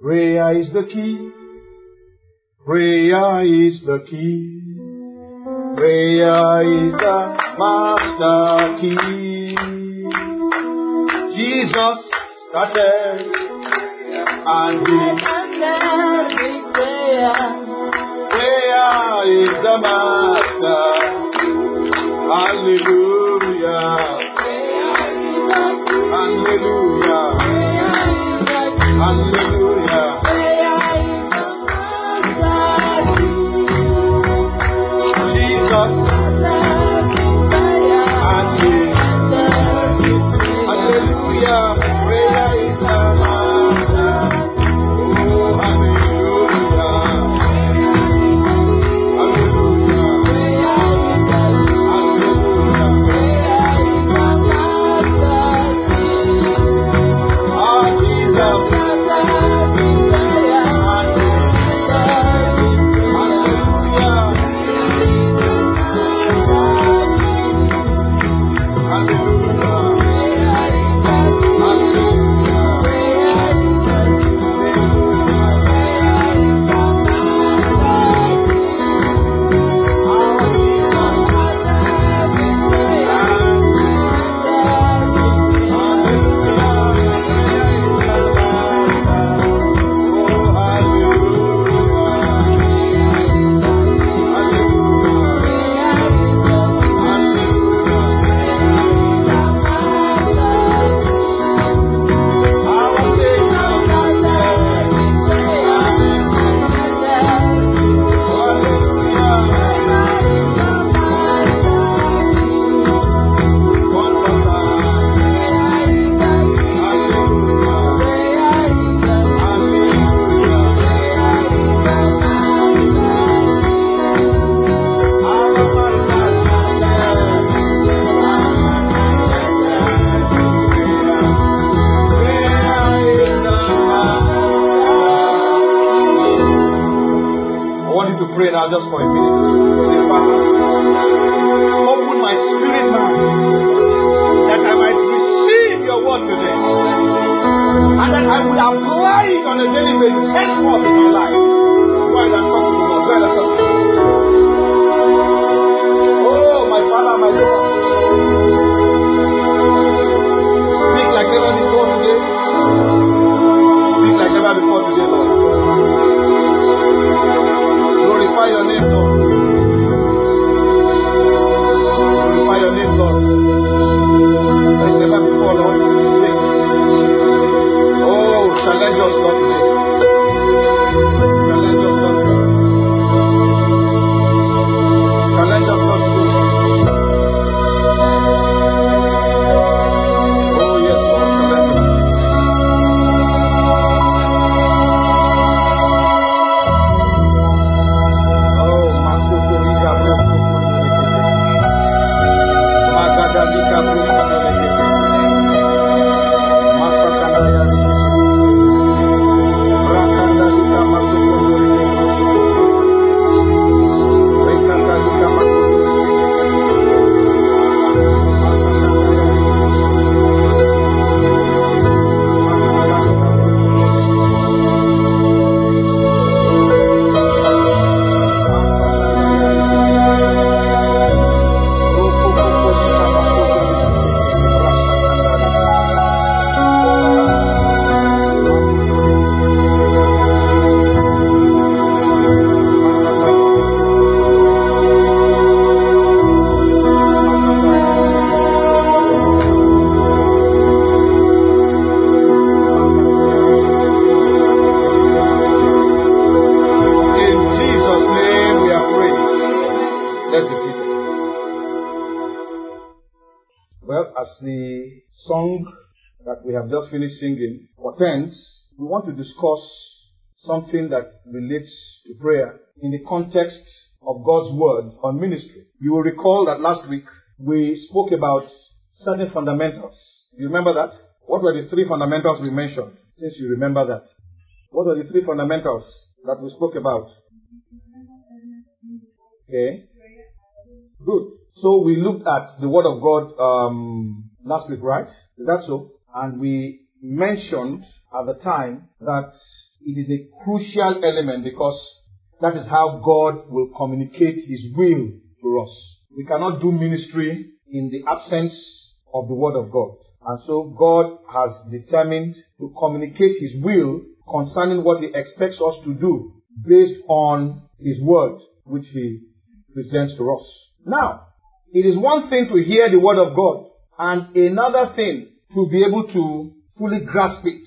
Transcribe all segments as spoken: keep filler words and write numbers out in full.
Prayer is the key. Prayer is the key. Prayer is the master key. Jesus started and he ended prayer. Prayer is the master. Hallelujah. Hallelujah. Hallelujah. Jesus. Hallelujah. Prayer is the master. Oh, hallelujah. Hallelujah. Hallelujah. Ah, Jesus. Pray now just for a minute. Say, Father, open my spirit now that I might receive your word today and that I would apply it on a daily basis, henceforth in my life. Go ahead and talk to the Lord. Go ahead and talk to the Lord. Oh, my Father, my God. Speak like never before today. Speak like never before today, Lord. Glorify your name, Lord. Glorify your name, Lord. Like never before, Lord. Oh, challenge us, Lord, today. Challenge us, Lord, today. Challenge us, Lord, today. Oh, yes, Lord, challenge us. The song that we have just finished singing portends, we want to discuss something that relates to prayer in the context of God's word on ministry. You will recall that last week we spoke about certain fundamentals. You remember that? What were the three fundamentals we mentioned? Since you remember that. What were the three fundamentals that we spoke about? Okay. Good. So we looked at the word of God um, last week, right? Is that so? And we mentioned at the time that it is a crucial element because that is how God will communicate His will to us. We cannot do ministry in the absence of the Word of God. And so God has determined to communicate His will concerning what He expects us to do based on His Word, which He presents to us. Now, it is one thing to hear the Word of God and another thing to be able to fully grasp it.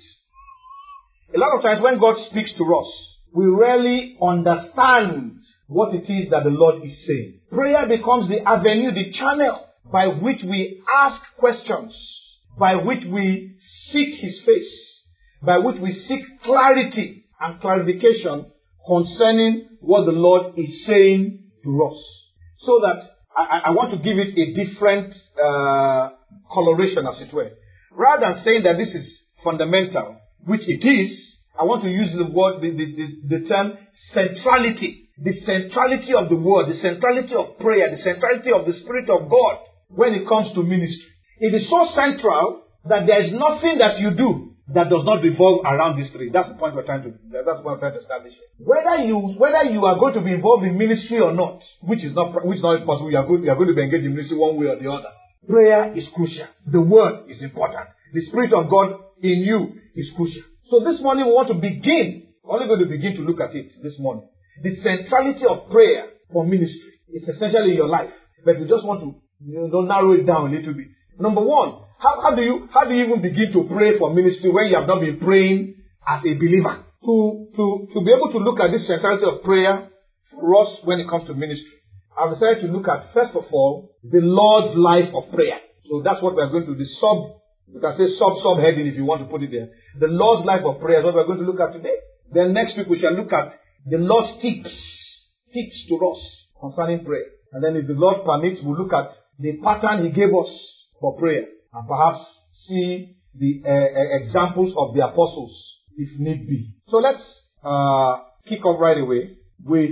A lot of times when God speaks to us, we rarely understand what it is that the Lord is saying. Prayer becomes the avenue, the channel by which we ask questions, by which we seek His face, by which we seek clarity and clarification concerning what the Lord is saying to us. So that I, I want to give it a different uh, coloration, as it were. Rather than saying that this is fundamental, which it is, I want to use the word, the, the, the, the term centrality. The centrality of the word, the centrality of prayer, the centrality of the Spirit of God when it comes to ministry. It is so central that there is nothing that you do that does not revolve around this three. That's the point we're trying to, that's what we're trying to establish. Whether you, whether you are going to be involved in ministry or not, which is not, which is not possible, you are going, you are going to be engaged in ministry one way or the other. Prayer is crucial. The word is important. The Spirit of God in you is crucial. So this morning we want to begin, we're only going to begin to look at it this morning. The centrality of prayer for ministry is essentially in your life. But we just want to, you know, narrow it down a little bit. Number one, how, how do you how do you even begin to pray for ministry when you have not been praying as a believer? To, to, to be able to look at this centrality of prayer for us when it comes to ministry, I've decided to look at, first of all, the Lord's life of prayer. So that's what we're going to do. The sub, you can say sub-sub-heading if you want to put it there. The Lord's life of prayer is what we're going to look at today. Then next week we shall look at the Lord's tips, tips to us concerning prayer. And then if the Lord permits, we'll look at the pattern He gave us for prayer. And perhaps see the uh, examples of the apostles, if need be. So let's uh, kick off right away with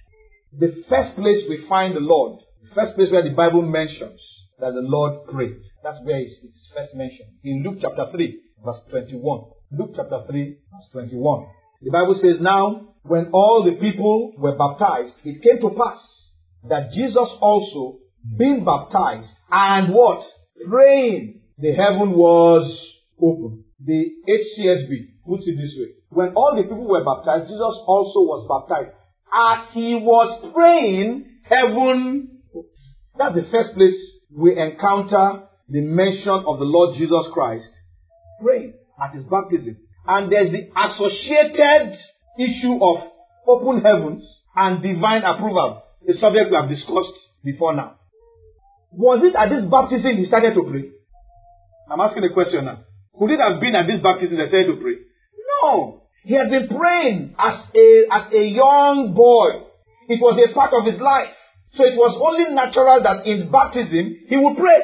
the first place we find the Lord. The first place where the Bible mentions that the Lord prayed. That's where it's, it's first mentioned. In Luke chapter three, verse twenty-one. Luke chapter three, verse twenty-one. The Bible says, now, when all the people were baptized, it came to pass that Jesus also, being baptized, and what? Praying, the heaven was open. The H C S B puts it this way. When all the people were baptized, Jesus also was baptized. As He was praying, heaven opened. That's the first place we encounter the mention of the Lord Jesus Christ praying at His baptism. And there's the associated issue of open heavens and divine approval, a subject we have discussed before now. Was it at this baptism He started to pray? I'm asking a question now. Could it have been at this baptism He started to pray? No. He had been praying as a, as a young boy. It was a part of his life. So it was only natural that in baptism he would pray.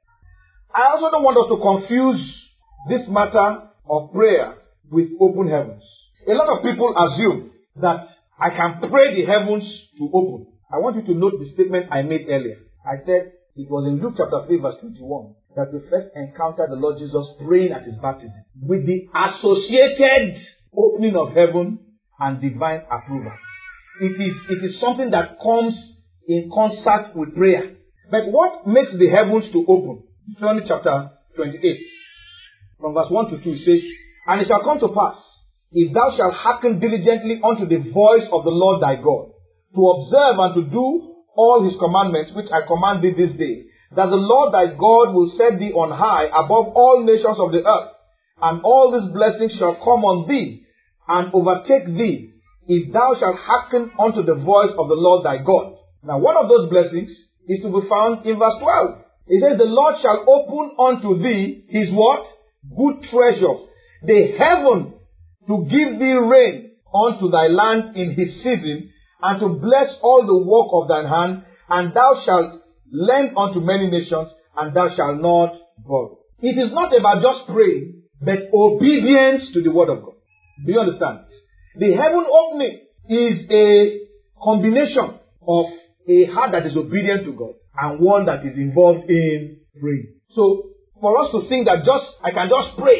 I also don't want us to confuse this matter of prayer with open heavens. A lot of people assume that I can pray the heavens to open. I want you to note the statement I made earlier. I said it was in Luke chapter three verse twenty-one that we first encountered the Lord Jesus praying at His baptism with the associated opening of heaven and divine approval. It is, it is something that comes in concert with prayer. But what makes the heavens to open? Deuteronomy chapter twenty-eight, from verse one to two, it says, and it shall come to pass, if thou shalt hearken diligently unto the voice of the Lord thy God, to observe and to do all His commandments which I command thee this day, that the Lord thy God will set thee on high above all nations of the earth, and all these blessings shall come on thee, and overtake thee, if thou shalt hearken unto the voice of the Lord thy God. Now one of those blessings is to be found in verse twelve. It says, the Lord shall open unto thee His what? Good treasure, the heaven, to give thee rain unto thy land in his season, and to bless all the work of thine hand, and thou shalt lend unto many nations, and thou shalt not borrow. It is not about just praying, but obedience to the word of God. Do you understand? The heaven opening is a combination of a heart that is obedient to God and one that is involved in praying. So, for us to think that just I can just pray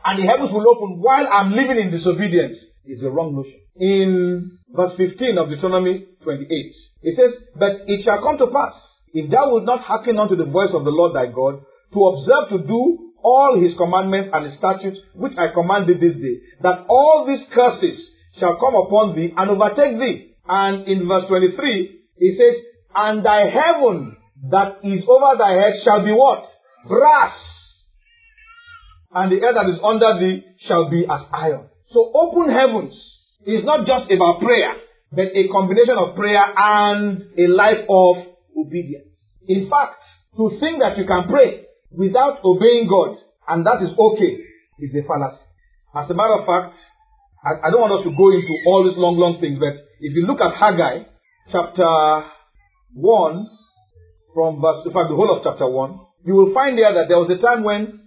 and the heavens will open while I'm living in disobedience is the wrong notion. In verse fifteen of Deuteronomy twenty-eight, it says, "But it shall come to pass, if thou wilt not hearken unto the voice of the Lord thy God, to observe to do all his commandments and his statutes, which I command thee this day, that all these curses shall come upon thee and overtake thee." And in verse twenty-three, it says, "And thy heaven that is over thy head shall be" what? "Brass. And the earth that is under thee shall be as iron." So open heavens is not just about prayer, but a combination of prayer and a life of obedience. In fact, to think that you can pray without obeying God, and that is okay, is a fallacy. As a matter of fact, I, I don't want us to go into all these long, long things, but if you look at Haggai, chapter one, from verse, in fact, the whole of chapter one, you will find there that there was a time when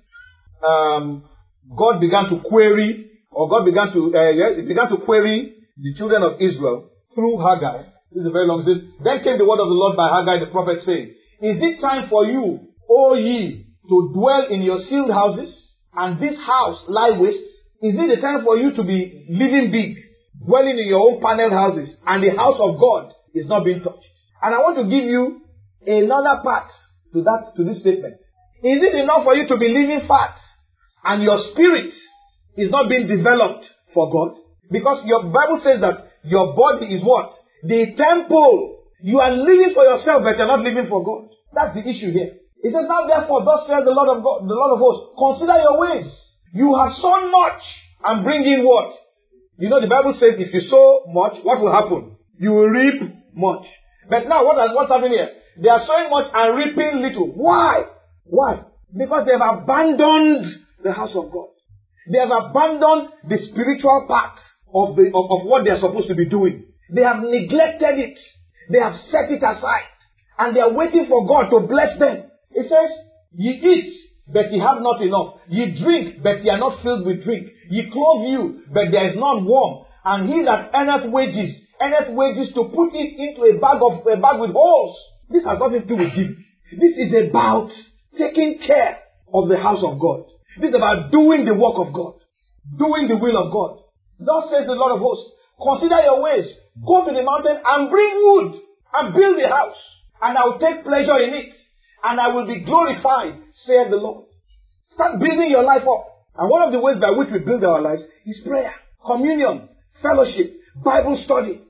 um, God began to query, or God began to, uh, yeah, it began to query the children of Israel through Haggai. This is a very long says, "Then came the word of the Lord by Haggai the prophet, saying, Is it time for you, O ye, to dwell in your sealed houses, and this house lie waste? Is it the time for you to be living big, dwelling in your own paneled houses, and the house of God is not being touched?" And I want to give you another part to that, to this statement. Is it enough for you to be living fat, and your spirit is not being developed for God? Because your Bible says that your body is what? The temple. You are living for yourself, but you're not living for God. That's the issue here. It says, "Now therefore, thus says the Lord of God, the Lord of hosts, consider your ways. You have sown much and bring in what?" You know, the Bible says if you sow much, what will happen? You will reap much. But now, what has, what's happening here? They are sowing much and reaping little. Why? Why? Because they have abandoned the house of God. They have abandoned the spiritual part of, the, of, of what they are supposed to be doing. They have neglected it. They have set it aside. And they are waiting for God to bless them. It says, "Ye eat, but ye have not enough. Ye drink, but ye are not filled with drink. Ye clothe you, but there is none warm. And he that earneth wages, earneth wages to put it into a bag of a bag with holes." This has nothing to do with giving. This is about taking care of the house of God. This is about doing the work of God. Doing the will of God. Thus says the Lord of hosts, "Consider your ways. Go to the mountain and bring wood and build the house. And I will take pleasure in it. And I will be glorified, saith the Lord." Start building your life up. And one of the ways by which we build our lives is prayer, communion, fellowship, Bible study.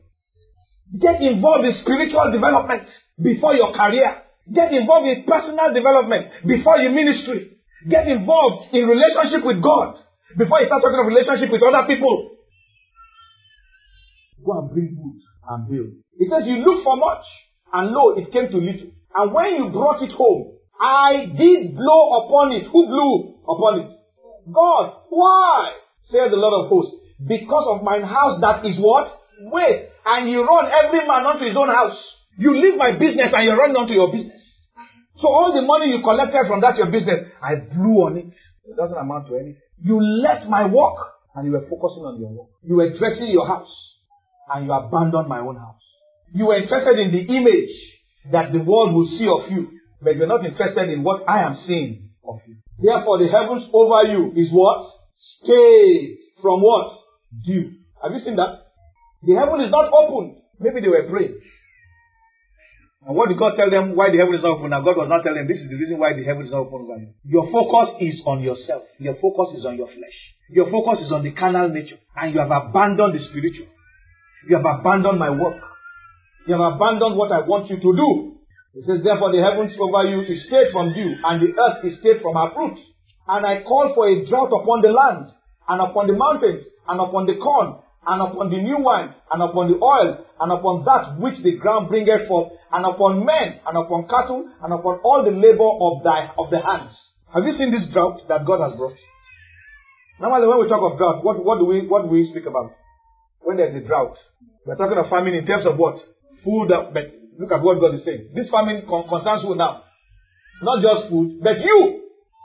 Get involved in spiritual development before your career. Get involved in personal development before your ministry. Get involved in relationship with God before you start talking of relationship with other people. Go and bring wood and build. It says you look for much, and lo, it came to little. And when you brought it home, I did blow upon it. Who blew upon it? God. Why? Saith the Lord of hosts. Because of mine house that is what? Waste. And you run every man unto his own house. You leave my business and you run onto your business. So all the money you collected from that your business, I blew on it. It doesn't amount to anything. You left my work and you were focusing on your work. You were dressing your house and you abandoned my own house. You were interested in the image that the world will see of you, but you're not interested in what I am seeing of you. Therefore the heavens over you is what? Stayed from what? Dew. Have you seen that? The heaven is not open. Maybe they were praying. And what did God tell them why the heaven is not open? Now God was not telling them this is the reason why the heaven is not open. Your focus is on yourself. Your focus is on your flesh. Your focus is on the carnal nature. And you have abandoned the spiritual. You have abandoned my work. You have abandoned what I want you to do. It says, therefore the heavens over you is stayed from dew, and the earth is stayed from her fruit. And I call for a drought upon the land, and upon the mountains, and upon the corn, and upon the new wine, and upon the oil, and upon that which the ground bringeth forth, and upon men, and upon cattle, and upon all the labor of thy of the hands. Have you seen this drought that God has brought? Normally when we talk of drought, what, what do we what do we speak about? When there's a drought, we're talking of famine in terms of what? Food, but look at what God is saying. This famine con- concerns you now. Not just food, but you.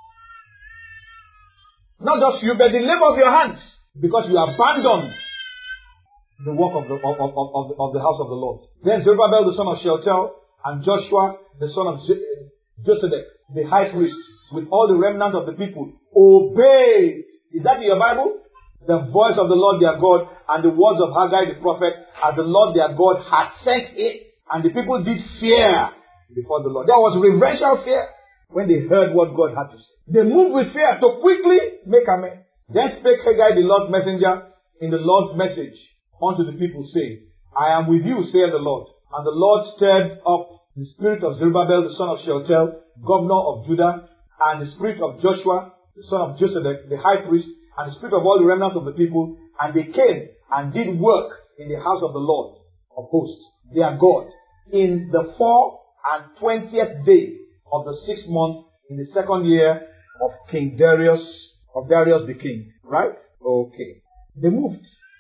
Not just you, but the labor of your hands. Because you abandoned the work of the, of, of, of, the, of the house of the Lord. Then Zerubbabel the son of Shealtiel and Joshua the son of Josedek, the high priest, with all the remnant of the people, obeyed Is that in your Bible? The voice of the Lord their God and the words of Haggai the prophet, as the Lord their God had sent it. And the people did fear before the Lord. There was reverential fear when they heard what God had to say. They moved with fear to quickly make amends. Then spake Haggai the Lord's messenger in the Lord's message unto the people, saying, I am with you, saith the Lord. And the Lord stirred up the spirit of Zerubbabel, the son of Shealtiel, governor of Judah, and the spirit of Joshua, the son of Josedek, the high priest, and the spirit of all the remnants of the people, and they came and did work in the house of the Lord of hosts, their God, in the four and twentieth day of the sixth month, in the second year of King Darius, of Darius the king. Right? Okay. They moved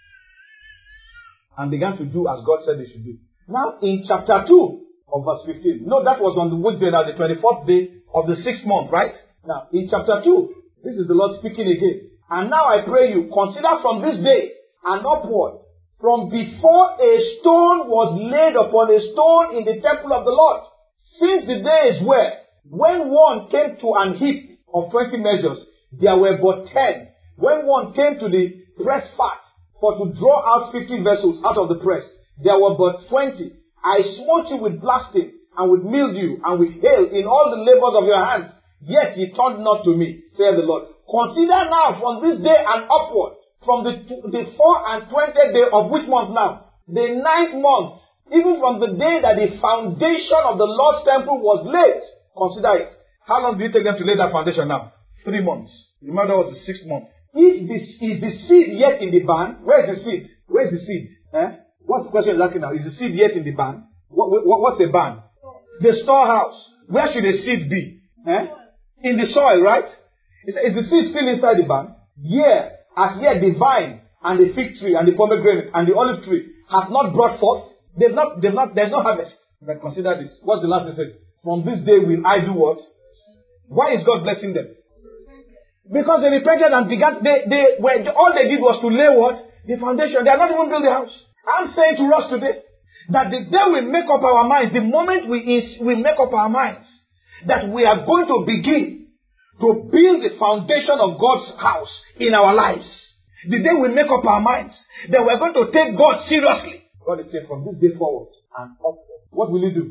and began to do as God said they should do. Now, in chapter two of verse fifteen, no, that was on the which day, now the twenty-fourth day of the sixth month, right? Now, in chapter two, this is the Lord speaking again. And now I pray you, consider from this day and upward, from before a stone was laid upon a stone in the temple of the Lord, since the days where, when one came to an heap of twenty measures, there were but ten. When one came to the press fat, for to draw out fifty vessels out of the press, there were but twenty. I smote you with blasting, and with mildew, and with hail in all the labors of your hands. Yet ye turned not to me, saith the Lord. Consider now from this day and upward, from the, the four and twentieth day of which month now? The ninth month, even from the day that the foundation of the Lord's temple was laid. Consider it. How long do you take them to lay that foundation now? Three months. Remember that was the sixth month. If this is the seed yet in the barn, where's the seed? Where's the seed? Eh? What's the question you're asking now? Is the seed yet in the barn? What, what, what's a barn? The storehouse. Where should the seed be? Eh? In the soil, right? Is, is the seed still inside the barn? Yeah. As yet the vine and the fig tree and the pomegranate and the olive tree have not brought forth. They've not, they've not, there's no harvest. But consider this. What's the last thing it says? From this day will I do what? Why is God blessing them? Because they repented and began, they, they, were, all they did was to lay what? The foundation. They are not even built the house. I'm saying to us today, that the day we make up our minds, the moment we, is, we make up our minds, that we are going to begin to build the foundation of God's house in our lives. The day we make up our minds, that we're going to take God seriously. God is saying from this day forward and upward, what will He do?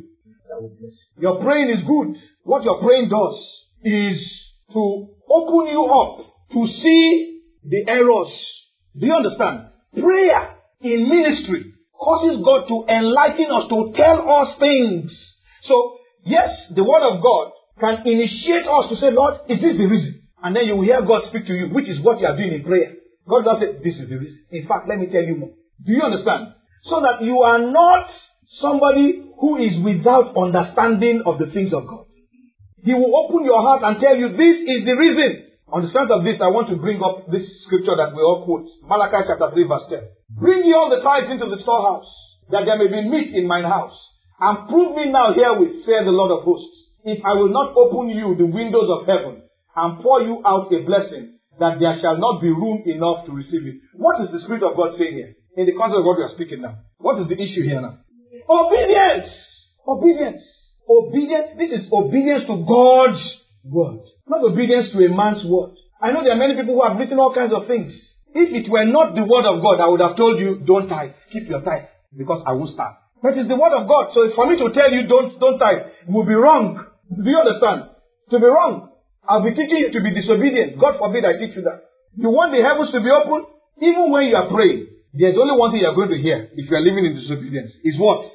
Your praying is good. What your praying does is to open you up to see the errors. Do you understand? Prayer in ministry causes God to enlighten us, to tell us things. So, yes, the word of God can initiate us to say, Lord, is this the reason? And then you will hear God speak to you, which is what you are doing in prayer. God does say, this is the reason. In fact, let me tell you more. Do you understand? So that you are not somebody who is without understanding of the things of God. He will open your heart and tell you, this is the reason. On the strength of this, I want to bring up this scripture that we all quote. Malachi chapter three verse ten. Bring ye all the tithes into the storehouse, that there may be meat in mine house. And prove me now herewith, saith the Lord of hosts, if I will not open you the windows of heaven, and pour you out a blessing, that there shall not be room enough to receive it. What is the Spirit of God saying here? In the context of what we are speaking now. What is the issue here now? Obedience! Obedience. Obedience. This is obedience to God's word. Not obedience to a man's word. I know there are many people who have written all kinds of things. If it were not the word of God, I would have told you, don't tithe. Keep your tithe. Because I will start. But it's the word of God. So for me to tell you, don't, don't tithe, will be wrong. Do you understand? To be wrong. I'll be teaching you to be disobedient. God forbid I teach you that. You want the heavens to be open? Even when you are praying, there's only one thing you are going to hear if you are living in disobedience. Is what?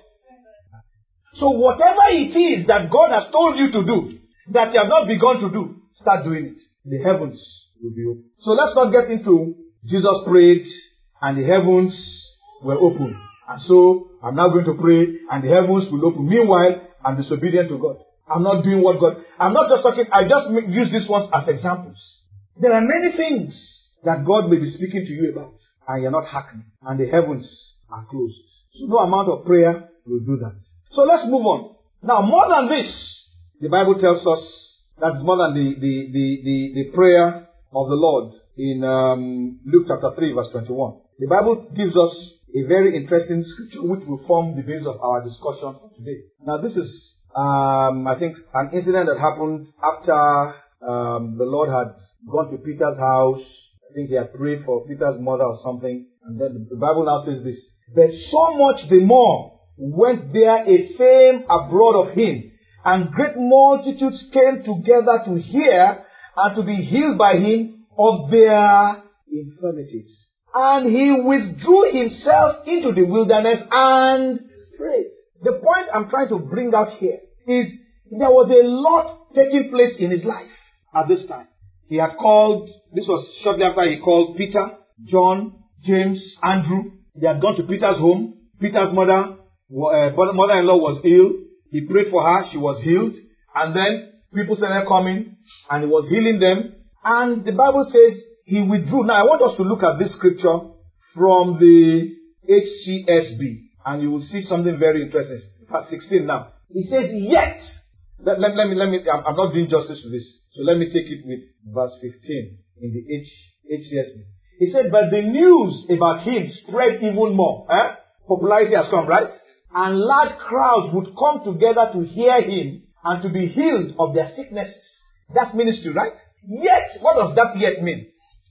So whatever it is that God has told you to do, that you have not begun to do, start doing it. The heavens will be open. So let's not get into Jesus prayed and the heavens were open. And so I'm now going to pray and the heavens will open. Meanwhile, I'm disobedient to God. I'm not doing what God... I'm not just talking... I just use these ones as examples. There are many things that God may be speaking to you about. And you're not hearkening. And the heavens are closed. So no amount of prayer will do that. So let's move on. Now, more than this, the Bible tells us that's more than the, the, the, the, the prayer of the Lord in um, Luke chapter three verse twenty-one. The Bible gives us a very interesting scripture which will form the basis of our discussion for today. Now, this is, um, I think, an incident that happened after um, the Lord had gone to Peter's house I think he had prayed for Peter's mother or something. And then the Bible now says this. But so much the more went there a fame abroad of him, and great multitudes came together to hear and to be healed by him of their infirmities. And he withdrew himself into the wilderness and prayed. The point I'm trying to bring out here is there was a lot taking place in his life at this time. He had called, this was shortly after he called Peter, John, James, Andrew. They had gone to Peter's home. Peter's mother, uh, mother-in-law was ill. He prayed for her. She was healed. And then people started coming and he was healing them. And the Bible says he withdrew. Now I want us to look at this scripture from the H C S B. And you will see something very interesting. Verse sixteen now. He says, yet. Let, let, let me, let me, I'm, I'm not doing justice to this. So let me take it with verse fifteen in the H, HCSB. He said, but the news about him spread even more. Eh? Popularity has come, right? And large crowds would come together to hear him and to be healed of their sicknesses. That's ministry, right? Yet, what does that yet mean?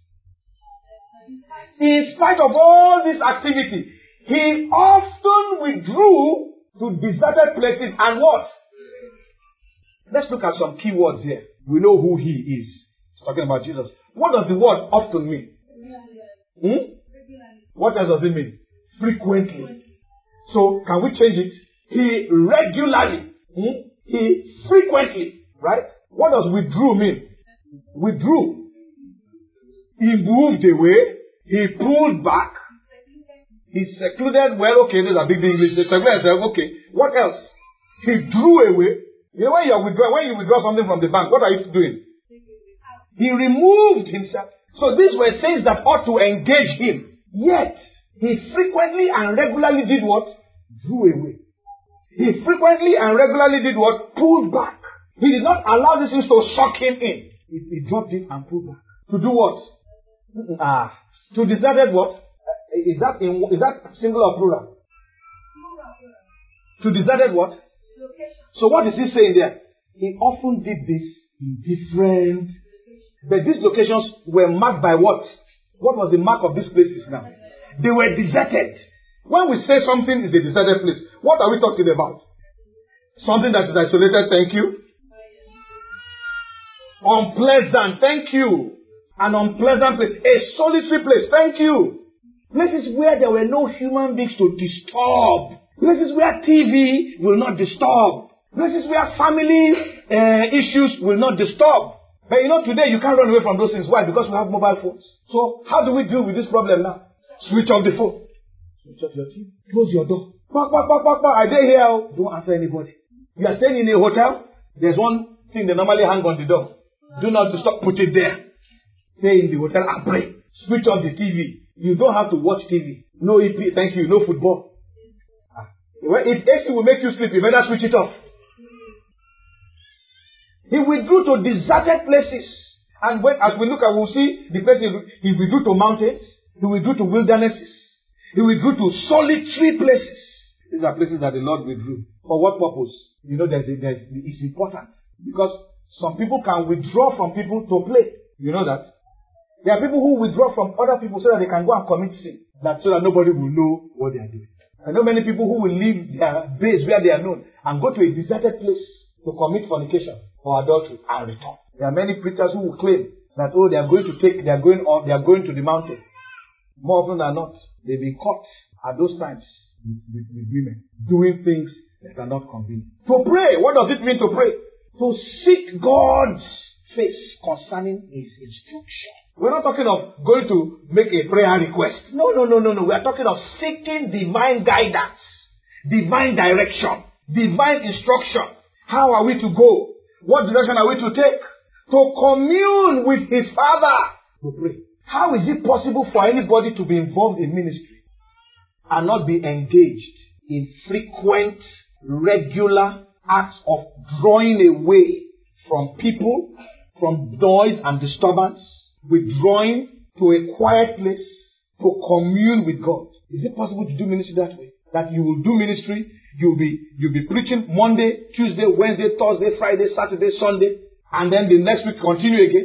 In spite of all this activity, he often withdrew to deserted places and what? Let's look at some key words here. We know who he is. He's talking about Jesus. What does the word often mean? Hmm? What else does it mean? Frequently. So, can we change it? He regularly. Hmm? He frequently. Right? What does withdrew mean? Withdrew. He moved away. He pulled back. He secluded. Well, okay, those are big English. He secluded himself. Okay. What else? He drew away. You know, when you withdraw, when you withdraw something from the bank, what are you doing? He removed himself. So these were things that ought to engage him. Yet, he frequently and regularly did what? Drew away. He frequently and regularly did what? Pulled back. He did not allow these things to suck him in. He, he dropped it and pulled back. To do what? Ah, to deserted what? Uh, is that in, is that singular or plural? To deserted what? So what is he saying there? He often did this in different... But these locations were marked by what? What was the mark of these places now? They were deserted. When we say something is a deserted place, what are we talking about? Something that is isolated, thank you. Unpleasant, thank you. An unpleasant place. A solitary place, thank you. Places where there were no human beings to disturb. Places where T V will not disturb. Places where family uh, issues will not disturb. But you know, today you can't run away from those things. Why? Because we have mobile phones. So, how do we deal with this problem now? Switch off the phone. Switch off your T V. Close your door. Back, back, back, back, back. Are they here? Don't answer anybody. You are staying in a hotel. There's one thing they normally hang on the door. Do not disturb. Put it there. Stay in the hotel and pray. Switch off the T V. You don't have to watch T V. No E P. Thank you. No football. If A C will make you sleep, you better switch it off. He withdrew to deserted places. And when, as we look at, we'll see the places he withdrew to mountains. He withdrew to wildernesses. He withdrew to solitary places. These are places that the Lord withdrew. For what purpose? You know, there's, a, there's it's important. Because some people can withdraw from people to play. You know that? There are people who withdraw from other people so that they can go and commit sin. That so that nobody will know what they are doing. I know many people who will leave their base where they are known and go to a deserted place to commit fornication or adultery and return. There are many preachers who will claim that, oh, they are going to take, they are going on, they are going to the mountain. More often than not, they've been caught at those times with, with, with women doing things that are not convenient. To pray, what does it mean to pray? To seek God's face concerning His instruction. We're not talking of going to make a prayer request. No, no, no, no, no. We are talking of seeking divine guidance, divine direction, divine instruction. How are we to go? What direction are we to take? To commune with His Father. To pray. How is it possible for anybody to be involved in ministry and not be engaged in frequent, regular acts of drawing away from people, from noise and disturbance, withdrawing to a quiet place to commune with God? Is it possible to do ministry that way? That you will do ministry, you'll be you'll be preaching Monday, Tuesday, Wednesday, Thursday, Friday, Saturday, Sunday, and then the next week continue again.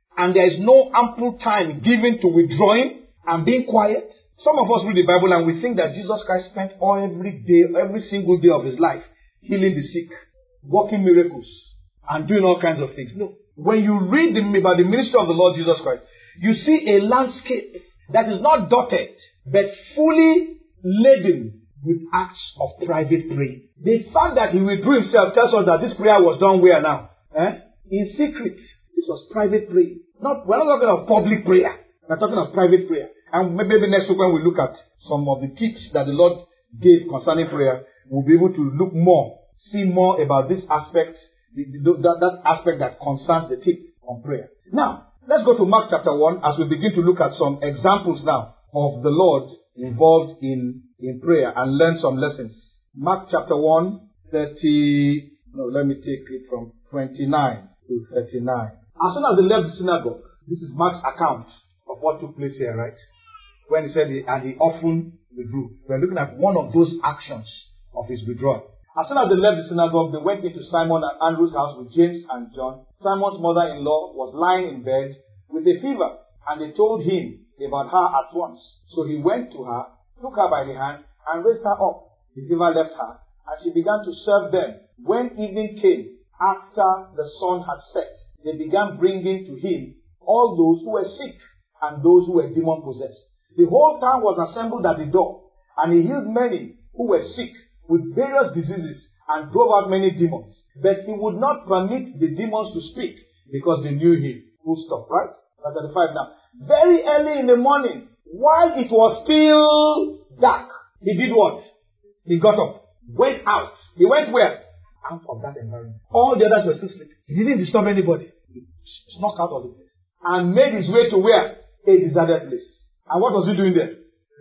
and there is no ample time given to withdrawing and being quiet. Some of us read the Bible and we think that Jesus Christ spent all every day, every single day of his life healing the sick, working miracles, and doing all kinds of things. No. When you read the, about the ministry of the Lord Jesus Christ, you see a landscape that is not dotted, but fully laden with acts of private prayer. The fact that he withdrew himself tells us that this prayer was done where now? Eh? In secret. This was private prayer. Not, we're not talking of public prayer. We're talking of private prayer. And maybe next week when we look at some of the tips that the Lord gave concerning prayer, we'll be able to look more, see more about this aspect, the, the, that, that aspect that concerns the tip on prayer. Now, let's go to Mark chapter one as we begin to look at some examples now of the Lord involved in, in prayer and learn some lessons. Mark chapter one, thirty, no, let me take it from twenty-nine to thirty-nine. As soon as they left the synagogue, this is Mark's account of what took place here, right? When he said, he, and he often withdrew. We're looking at one of those actions of his withdrawal. As soon as they left the synagogue, they went into Simon and Andrew's house with James and John. Simon's mother-in-law was lying in bed with a fever, and they told him about her at once. So he went to her, took her by the hand, and raised her up. The fever left her, and she began to serve them. When evening came, after the sun had set, they began bringing to him all those who were sick and those who were demon-possessed. The whole town was assembled at the door, and he healed many who were sick with various diseases and drove out many demons. But he would not permit the demons to speak because they knew him. Full stop, right? Verse thirty-five now. Very early in the morning, while it was still dark, he did what? He got up, went out. He went where? Out of that environment. All the others were still sleeping. He didn't disturb anybody. He snuck out of the place and made his way to where? A deserted place. And what was he doing there?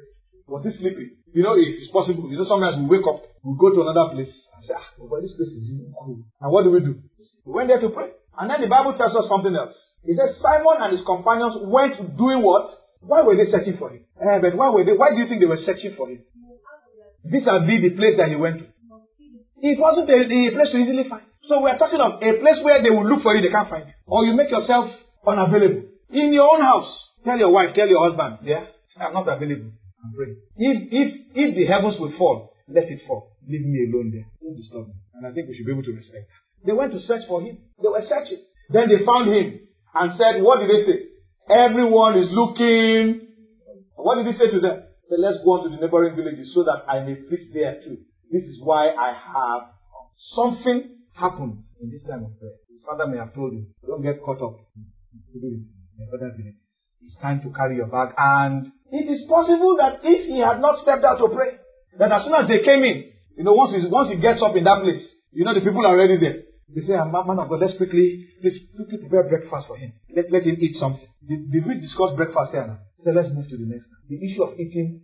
Was he sleeping? You know, if it's possible, you know, sometimes we wake up, we go to another place and say, ah, but this place is even cool. And what do we do? We went there to pray. And then the Bible tells us something else. It says Simon and his companions went doing what? Why were they searching for him? Eh, but why were they? Why do you think they were searching for him? Vis-a-vis the place that he went to. It wasn't a, a place to easily find. So we are talking of a place where they will look for you, they can't find you. Or you make yourself unavailable. In your own house. Tell your wife, tell your husband, yeah, I'm not available. I'm praying. If, if, if the heavens will fall, let it fall. Leave me alone there. Don't disturb me. And I think we should be able to respect that. They went to search for him. They were searching. Then they found him and said, what did they say? Everyone is looking. What did he say to them? He said, let's go on to the neighboring villages so that I may preach there too. This is why I have something happened in this time of prayer. His father may have told him, don't get caught up in other villages. It's time to carry your bag. And it is possible that if he had not stepped out to pray, that as soon as they came in, you know, once he, once he gets up in that place, you know, the people are already there. They say, man of God, let's quickly, let's quickly prepare breakfast for him. Let, let him eat something. Did, did we discuss breakfast here now? So let's move to the next one. The issue of eating.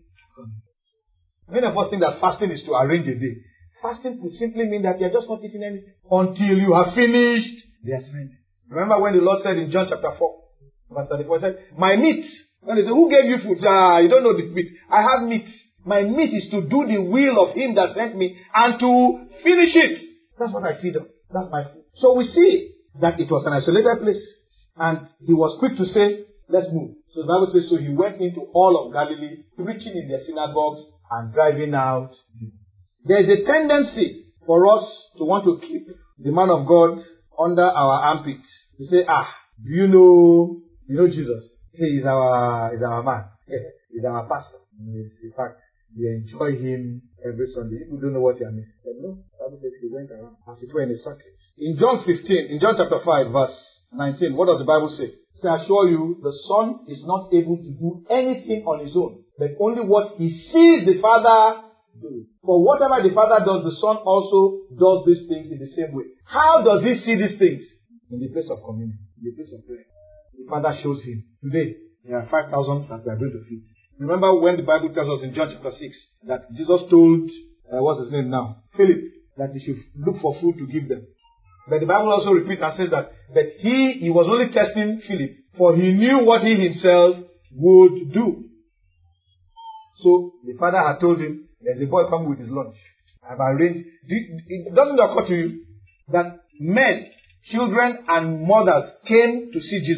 Many of us think that fasting is to arrange a day. Fasting would simply mean that you're just not eating anything until you have finished the assignment. Remember when the Lord said in John chapter four, verse thirty-four, said, my meat. When they say, who gave you food? Ah, you don't know the meat. I have meat. My meat is to do the will of him that sent me and to finish it. That's what I feed on. That's my food. So we see that it was an isolated place. And he was quick to say, let's move. So the Bible says, so he went into all of Galilee, preaching in their synagogues and driving out demons. There is a tendency for us to want to keep the man of God under our armpit. To say, ah, do you know, you know Jesus? He is our, is our man. He's our pastor. In fact, we enjoy him every Sunday. People don't know what you are missing. But no, the Bible says he went around as it were in a circuit. In John fifteen, in John chapter five, verse nineteen, what does the Bible say? It says, I assure you, the Son is not able to do anything on his own, but only what he sees the Father do. For whatever the Father does, the Son also does these things in the same way. How does he see these things? In the place of communion, in the place of prayer. The Father shows him. Today, there are five thousand that we are going to feed. Remember when the Bible tells us in John chapter six that Jesus told, uh, what's his name now? Philip, that he should look for food to give them. But the Bible also repeats and says that, that he, he was only testing Philip, for he knew what he himself would do. So the Father had told him, there's a boy coming with his lunch. I've arranged. It doesn't occur to you that men, children and mothers came to see Jesus.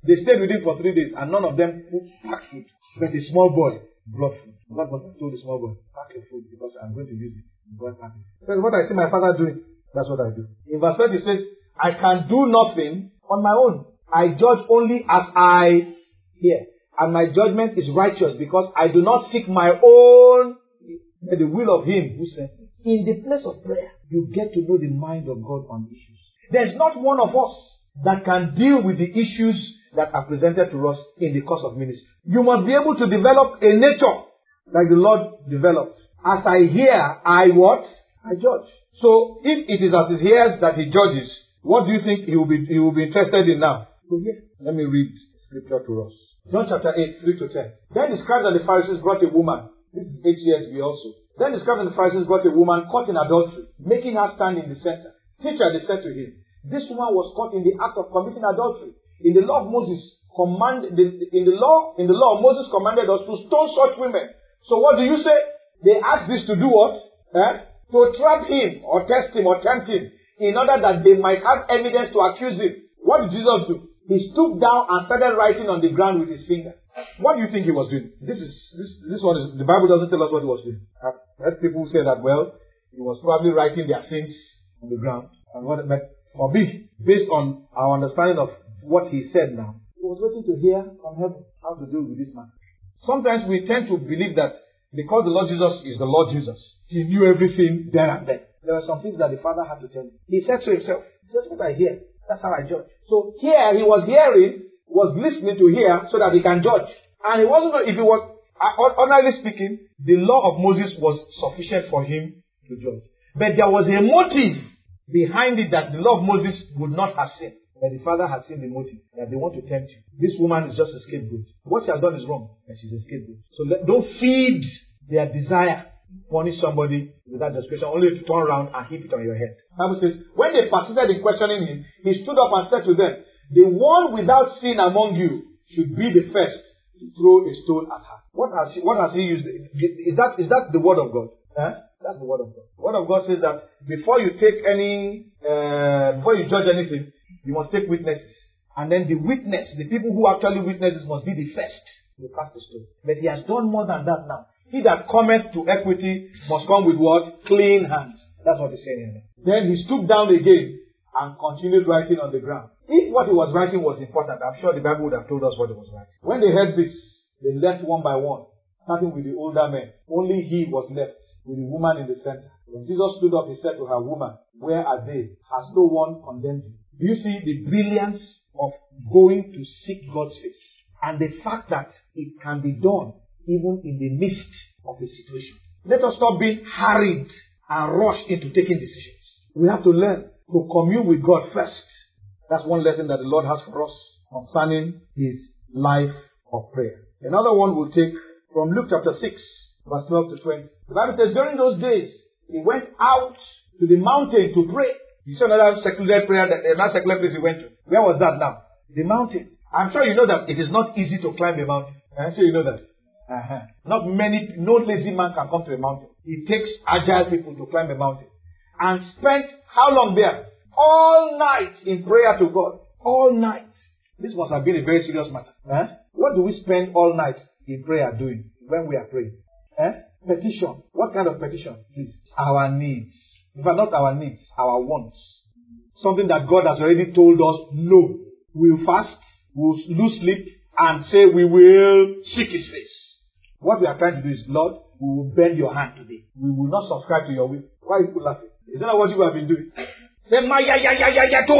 They stayed with him for three days and none of them packed food. But the small boy brought food. God must have told the small boy, pack your food because I'm going to use it. God packed it. He said, what I see my father doing, that's what I do. In verse thirty it says, I can do nothing on my own. I judge only as I hear. And my judgment is righteous because I do not seek my own, but the will of him who sent me. In the place of prayer, you get to know the mind of God on issues. There's not one of us that can deal with the issues that are presented to us in the course of ministry. You must be able to develop a nature like the Lord developed. As I hear, I what? I judge. So if it is as he hears that he judges, what do you think he will be, he will be interested in now? Let me read scripture to us. John chapter eight, three to ten. Then the scribes and the Pharisees brought a woman. This is H C S B also. Then the scribes and the Pharisees brought a woman caught in adultery, making her stand in the center. Teacher, they said to him, this woman was caught in the act of committing adultery. In the law of Moses, command, in the law, in the law, Moses commanded us to stone such women. So what do you say? They asked this to do what? Eh? To trap him, or test him, or tempt him, in order that they might have evidence to accuse him. What did Jesus do? He stooped down and started writing on the ground with his finger. What do you think he was doing? This is this this one is the Bible doesn't tell us what he was doing. I've heard people say that, well, he was probably writing their sins on the ground. And what it meant for me, based on our understanding of what he said now, he was waiting to hear from heaven how to deal with this man. Sometimes we tend to believe that because the Lord Jesus is the Lord Jesus, he knew everything there and then. There were some things that the Father had to tell him. He said to himself, that's what I hear. That's how I judge. So here he was hearing, was listening to hear so that he can judge. And it wasn't, if it was, ordinarily speaking, the law of Moses was sufficient for him to judge. But there was a motive behind it that the law of Moses would not have seen. But the Father had seen the motive, that they want to tempt you. This woman is just a scapegoat. What she has done is wrong, and she's a scapegoat. So let, don't feed their desire, punish somebody without discretion, only to turn around and heap it on your head. The Bible says, when they persisted in questioning him, he stood up and said to them, the one without sin among you should be the first to throw a stone at her. What has he, what has he used? Is that, is that the word of God? Eh? That's the word of God. The word of God says that before you take any, uh, before you judge anything, you must take witnesses. And then the witness, the people who actually witnesses must be the first to cast the stone. But he has done more than that now. He that cometh to equity must come with what? Clean hands. That's what he's saying here. Then he stooped down again and continued writing on the ground. If what he was writing was important, I'm sure the Bible would have told us what he was writing. When they heard this, they left one by one, starting with the older men. Only he was left with the woman in the center. When Jesus stood up, he said to her, woman, where are they? Has no one condemned you? Do you see the brilliance of going to seek God's face? And the fact that it can be done even in the midst of a situation. Let us stop being hurried and rushed into taking decisions. We have to learn to commune with God first. That's one lesson that the Lord has for us concerning his life of prayer. Another one we'll take from Luke chapter six, verse twelve to twenty. The Bible says, during those days, he went out to the mountain to pray. You saw another secluded prayer, that another secluded place he went to. Where was that now? The mountain. I'm sure you know that it is not easy to climb a mountain. I'm sure you know that. Uh-huh. Not many, no lazy man can come to a mountain. It takes agile people to climb a mountain. And spent how long there? All night in prayer to God. All night. This must have been a very serious matter. Huh? What do we spend all night in prayer doing when we are praying? Huh? Petition. What kind of petition? Please. Our needs. In fact, not our needs, our wants. Something that God has already told us, no. We'll fast, we'll lose sleep, and say we will seek his face. What we are trying to do is, Lord, we will bend your hand today. We will not subscribe to your will. Why are you laughing? Is that not what you have been doing? Say, my, yeah, yeah, yeah, yeah, yeah,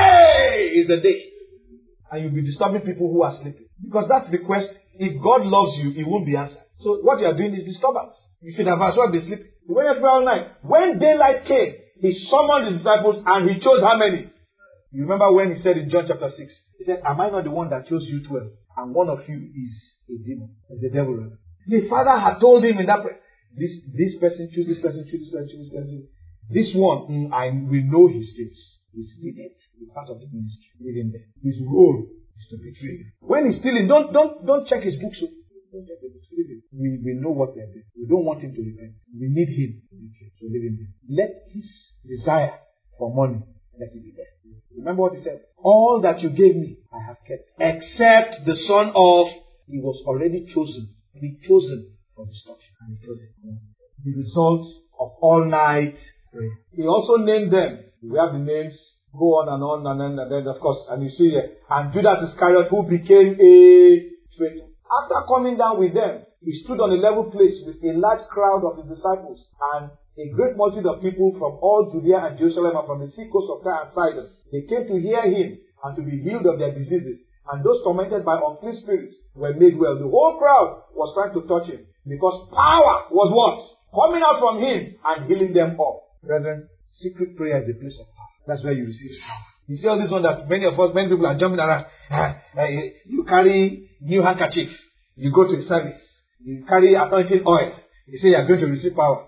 today is the day. And you'll be disturbing people who are sleeping. Because that request, if God loves you, it won't be answered. So what you are doing is disturbance. You should have as well been sleeping. He went to pray all night. When daylight came, he summoned his disciples and he chose how many? You remember when he said in John chapter six, he said, am I not the one that chose you twelve? And one of you is a demon, is a devil. The Father had told him in that prayer, this, this person, choose this person, choose this person, choose this person. This one, mm, I we know his deeds. He's leading. He's part of the ministry. Leading there. His role is to betray him. When he's stealing, don't don't don't check his books. Don't check his books. Leave him. We we know what they're doing. We don't want him to repent. We need him to betray. So leave him there. Let his desire for money, let it be there. Remember what he said? All that you gave me, I have kept. Except the son of, he was already chosen. He chosen for destruction. And he chose it. The result of all night prayer. He also named them. We have the names. Go on and on and then, and then of course, and you see here, and Judas Iscariot, who became a traitor. After coming down with them, he stood on a level place with a large crowd of his disciples and a great multitude of people from all Judea and Jerusalem and from the sea coast of Tyre and Sidon. They came to hear him and to be healed of their diseases. And those tormented by unclean spirits were made well. The whole crowd was trying to touch him because power was what? Coming out from him and healing them all. Brethren, secret prayer is a place of power. That's where you receive power. You see all this one that many of us, many people are jumping around. You carry new handkerchief. You go to a service. You carry anointing oil. You say you are going to receive power.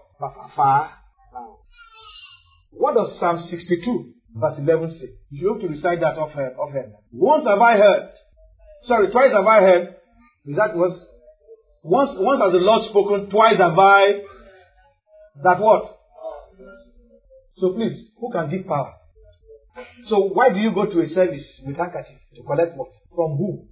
What does Psalm sixty-two verse eleven say? You have to recite that off hand. Once have I heard. Sorry, twice have I heard. Is that was once once has the Lord spoken, twice have I. That what? So please, who can give power? So why do you go to a service with handkerchief to collect what? From who?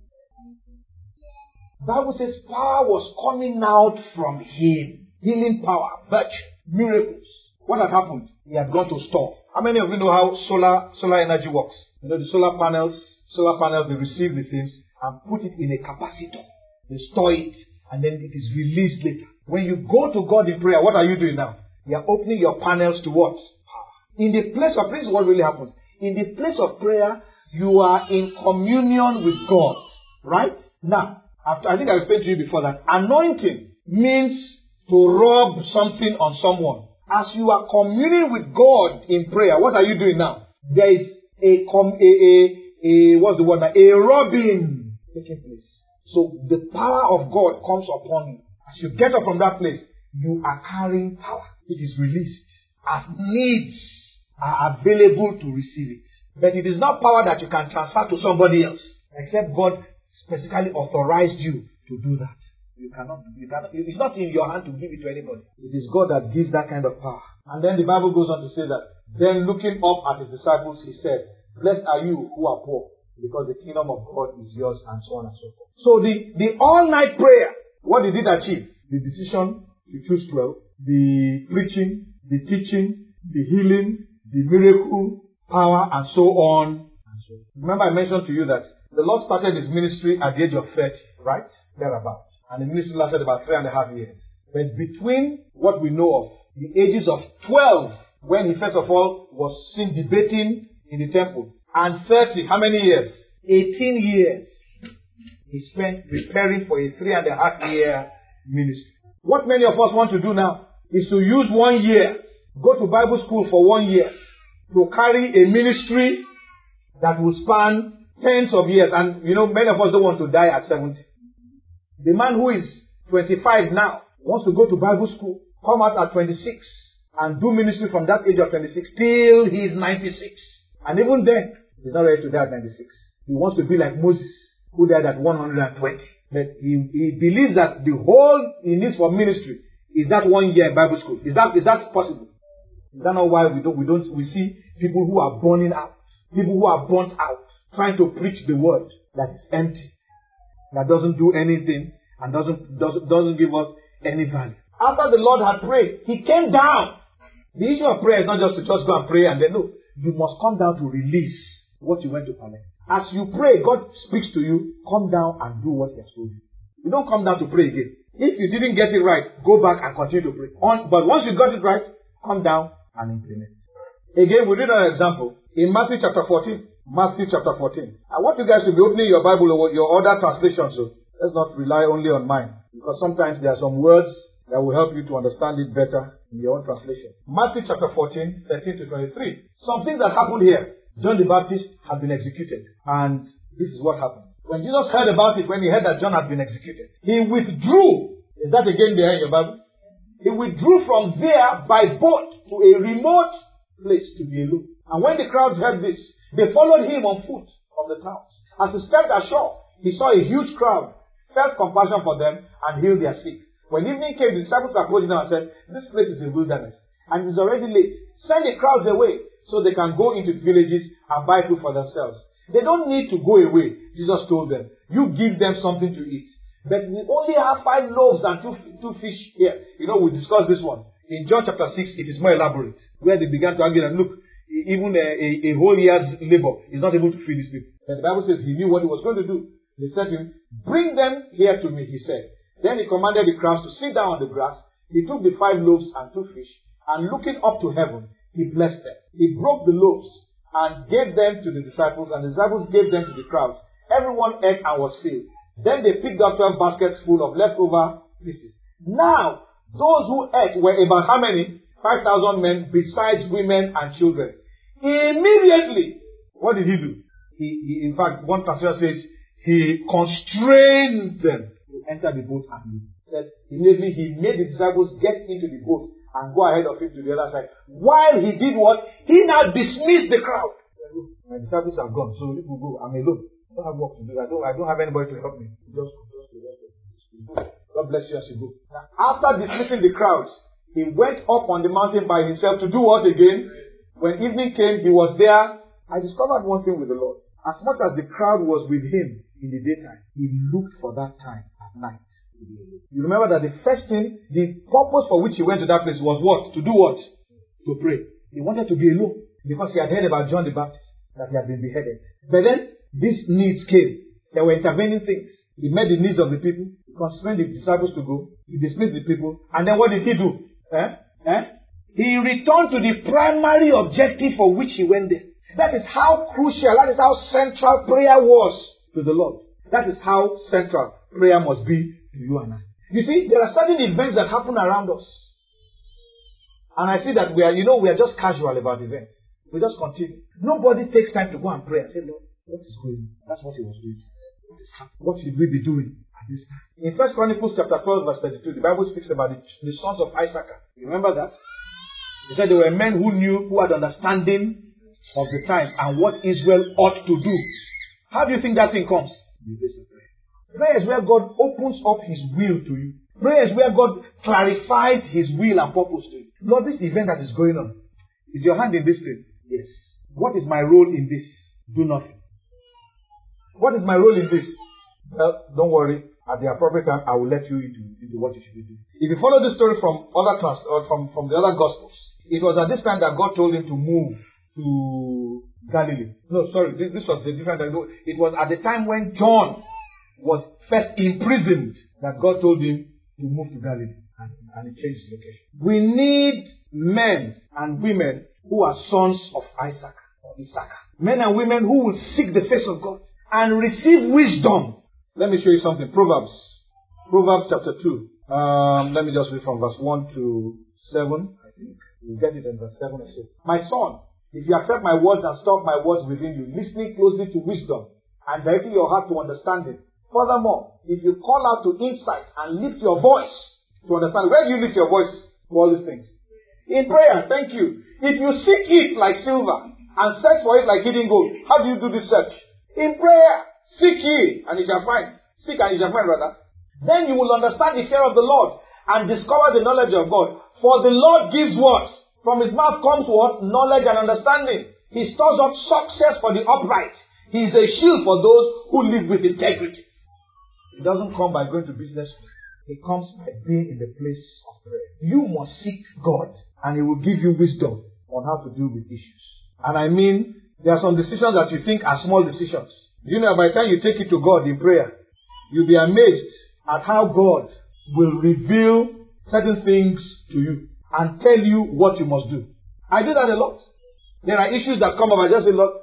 Bible says power was coming out from him. Healing power, virtue, miracles. What had happened? He had gone to store. How many of you know how solar solar energy works? You know the solar panels, solar panels, they receive the things and put it in a capacitor. They store it and then it is released later. When you go to God in prayer, what are you doing now? You are opening your panels to what? Power. In the place of, this is what really happens. In the place of prayer, you are in communion with God. Right? Now, after, I think I explained to you before that anointing means to rub something on someone. As you are communing with God in prayer, what are you doing now? There is a, com, a, a, a what's the word now? A rubbing taking place. So the power of God comes upon you. As you get up from that place, you are carrying power. It is released as needs are available to receive it. But it is not power that you can transfer to somebody else, except God specifically authorized you to do that. You cannot, you cannot, it's not in your hand to give it to anybody. It is God that gives that kind of power. And then the Bible goes on to say that, then looking up at his disciples, he said, blessed are you who are poor, because the kingdom of God is yours, and so on and so forth. So the, the all-night prayer, what did it achieve? The decision to choose twelve, the preaching, the teaching, the healing, the miracle, power, and so on. And so on. Remember I mentioned to you that the Lord started his ministry at the age of thirty, right? Thereabout. And the ministry lasted about three and a half years. But between what we know of the ages of twelve, when he first of all was seen debating in the temple, and thirty, how many years? eighteen years. He spent preparing for a three and a half year ministry. What many of us want to do now is to use one year, go to Bible school for one year, to carry a ministry that will span tens of years. And you know, many of us don't want to die at seventy. The man who is twenty-five now wants to go to Bible school, come out at twenty-six, and do ministry from that age of twenty-six till he is ninety-six. And even then, he's not ready to die at ninety-six. He wants to be like Moses, who died at one hundred twenty. But he, he believes that the whole he needs for ministry is that one year in Bible school. Is that, is that possible? Is that not why we don't, we don't, we see people who are burning out, people who are burnt out, trying to preach the word that is empty, that doesn't do anything, and doesn't, doesn't, doesn't give us any value. After the Lord had prayed, he came down. The issue of prayer is not just to just go and pray and then, no. You must come down to release what you went to collect. As you pray, God speaks to you, come down and do what he has told you. You don't come down to pray again. If you didn't get it right, go back and continue to pray. On, but once you got it right, come down and implement. Again, we read an example in Matthew chapter fourteen. Matthew chapter fourteen. I want you guys to be opening your Bible or your other translations. So let's not rely only on mine, because sometimes there are some words that will help you to understand it better in your own translation. Matthew chapter fourteen, thirteen to twenty-three. Some things that happened here. John the Baptist had been executed. And this is what happened. When Jesus heard about it, when he heard that John had been executed, he withdrew. Is that again there in your Bible? He withdrew from there by boat to a remote place to be alone. And when the crowds heard this, they followed him on foot from the towns. As he stepped ashore, he saw a huge crowd, felt compassion for them, and healed their sick. When evening came, the disciples approached him and said, this place is a wilderness, and it is already late. Send the crowds away, so they can go into the villages and buy food for themselves. They don't need to go away. Jesus told them, you give them something to eat. But we only have five loaves and two, two fish here. You know, we discussed this one. In John chapter six, it is more elaborate. Where they began to argue and look, even a, a, a whole year's labor is not able to feed these people. And the Bible says he knew what he was going to do. They said to him, bring them here to me, he said. Then he commanded the crowds to sit down on the grass. He took the five loaves and two fish, and looking up to heaven, he blessed them. He broke the loaves and gave them to the disciples, and the disciples gave them to the crowds. Everyone ate and was filled. Then they picked up twelve baskets full of leftover pieces. Now, those who ate were about how many? Five thousand men, besides women and children. Immediately, what did he do? He, he in fact, one translation says, he constrained them to enter the boat and leave. Said, immediately he made the disciples get into the boat and go ahead of him to the other side. While he did what? He now dismissed the crowd. My disciples are gone, so you will go. I'm alone. I don't have work to do. I don't, I don't have anybody to help me. Just, just, just, God bless you as you go. Now, after dismissing the crowds, he went up on the mountain by himself to do what again? When evening came, he was there. I discovered one thing with the Lord. As much as the crowd was with him in the daytime, he looked for that time at night. You remember that the first thing, the purpose for which he went to that place was what? To do what? To pray. He wanted to be alone because he had heard about John the Baptist, that he had been beheaded. But then, these needs came. There were intervening things. He met the needs of the people. He constrained the disciples to go. He dismissed the people. And then what did he do? Eh? Eh? He returned to the primary objective for which he went there. That is how crucial, that is how central prayer was to the Lord. That is how central prayer must be to you and I. You see, there are certain events that happen around us. And I see that we are, you know, we are just casual about events. We just continue. Nobody takes time to go and pray and say, Lord, what is going on? That's what he was doing. What is happening? What should we be doing at this time? In First Chronicles chapter twelve verse thirty-two, the Bible speaks about the, the sons of Issachar. You remember that? He said there were men who knew, who had understanding of the times and what Israel ought to do. How do you think that thing comes? In the place of prayer. Prayer is where God opens up his will to you. Prayer is where God clarifies his will and purpose to you. Lord, this event that is going on, is your hand in this thing? Yes. What is my role in this? Do nothing. What is my role in this? Well, don't worry. At the appropriate time, I will let you into, into what you should be doing. If you follow this story from other class or from, from the other Gospels, it was at this time that God told him to move to Galilee. No, sorry, this, this was the different time. It was at the time when John was first imprisoned that God told him to move to Galilee, and, and he changed his location. We need men and women who are sons of Isaac or Issachar. Men and women who will seek the face of God and receive wisdom. Let me show you something. Proverbs. Proverbs chapter two. Um, let me just read from verse one to seven. I think we'll get it in verse seven or so. My son, if you accept my words and stop my words within you, listening closely to wisdom and directing your heart to understanding. Furthermore, if you call out to insight and lift your voice to understand, where do you lift your voice to all these things? In prayer, thank you. If you seek it like silver and search for it like hidden gold, how do you do this search? In prayer, seek ye and you shall find. Seek and you shall find, brother. Then you will understand the fear of the Lord and discover the knowledge of God. For the Lord gives what? From his mouth comes what? Knowledge and understanding. He stores up success for the upright. He is a shield for those who live with integrity. It doesn't come by going to business school. It comes by being in the place of prayer. You must seek God and he will give you wisdom on how to deal with issues. And I mean, there are some decisions that you think are small decisions. You know, by the time you take it to God in prayer, you'll be amazed at how God will reveal certain things to you and tell you what you must do. I do that a lot. There are issues that come up. I just say, Lord,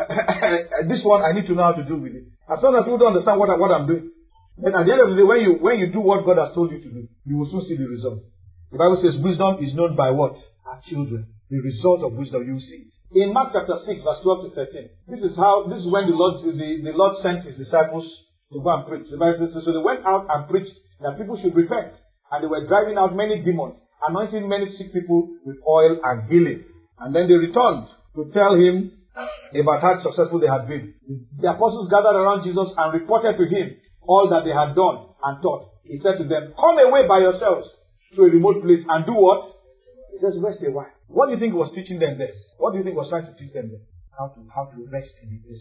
this one I need to know how to deal with it. As long as you don't understand what, I, what I'm doing, then at the end of the day, when you when you do what God has told you to do, you will soon see the result. The Bible says wisdom is known by what? Our children. The result of wisdom, you will see it. In Mark chapter six, verse twelve to thirteen, this is how this is when the Lord the, the Lord sent his disciples to go and preach. The Bible says, so they went out and preached that people should repent, and they were driving out many demons, anointing many sick people with oil and healing. And then they returned to tell him about how successful they had been. The apostles gathered around Jesus and reported to him all that they had done and taught. He said to them, come away by yourselves to a remote place and do what? He says, rest a while. What do you think he was teaching them there? What do you think he was trying to teach them there? How to, how to rest in the place of prayer.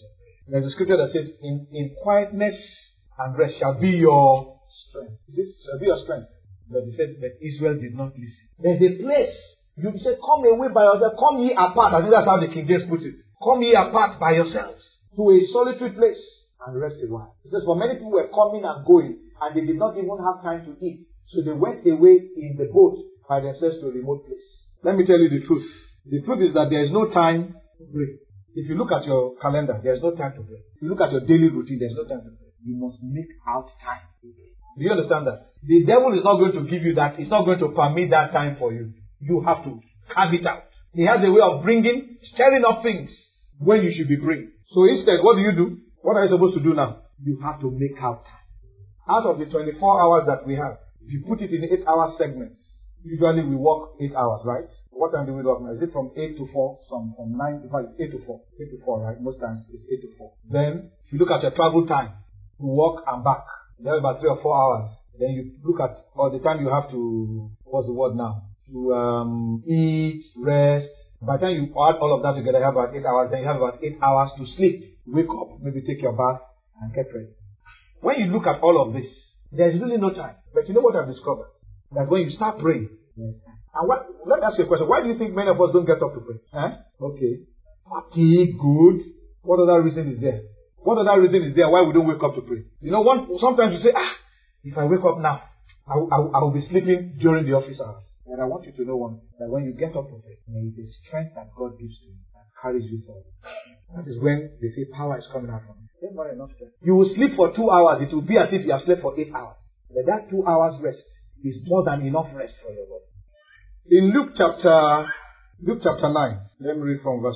There's a scripture that says, in, in quietness and rest shall be your strength. It says, shall be your strength. But it says that Israel did not listen. There's a place. You say, come away by yourself. Come ye apart. I think that's how the King James puts it. Come ye apart by yourselves to a solitary place and rest a while. It says, for many people were coming and going, and they did not even have time to eat. So they went away in the boat by themselves to a remote place. Let me tell you the truth. The truth is that there is no time to pray. If you look at your calendar, there is no time to pray. If you look at your daily routine, there is no time to pray. You must make out time to pray. Do you understand that? The devil is not going to give you that. He's not going to permit that time for you. You have to carve it out. He has a way of bringing, stirring up things when you should be praying. So instead, what do you do? What are you supposed to do now? You have to make out time. Out of the twenty-four hours that we have, if you put it in eight hour segments, usually we work eight hours, right? What time do we work now? Is it from eight to four? Some from nine, in fact it's eight to four. eight to four, right? Most times it's eight to four. Then, if you look at your travel time, to work and back, you have about three or four hours. Then you look at all the time you have to, what's the word now? To um, eat, rest. By the time you add all of that together, you have about eight hours. Then you have about eight hours to sleep. Wake up, maybe take your bath, and get ready. When you look at all of this, there's really no time. But you know what I've discovered? That when you start praying, there's time. And what, let me ask you a question. Why do you think many of us don't get up to pray? Huh? Okay. Fatigue, good. What other reason is there? What other reason is there why we don't wake up to pray? You know, one, sometimes you say, ah, if I wake up now, I, I, I will be sleeping during the office hours. And I want you to know one, that when you get up to pray, there is a strength that God gives to you that carries you forward. That is when they say power is coming out from you. There's not enough strength. You will sleep for two hours. It will be as if you have slept for eight hours. But that two hours rest is more than enough rest for your body. In Luke chapter, Luke chapter nine, let me read from verse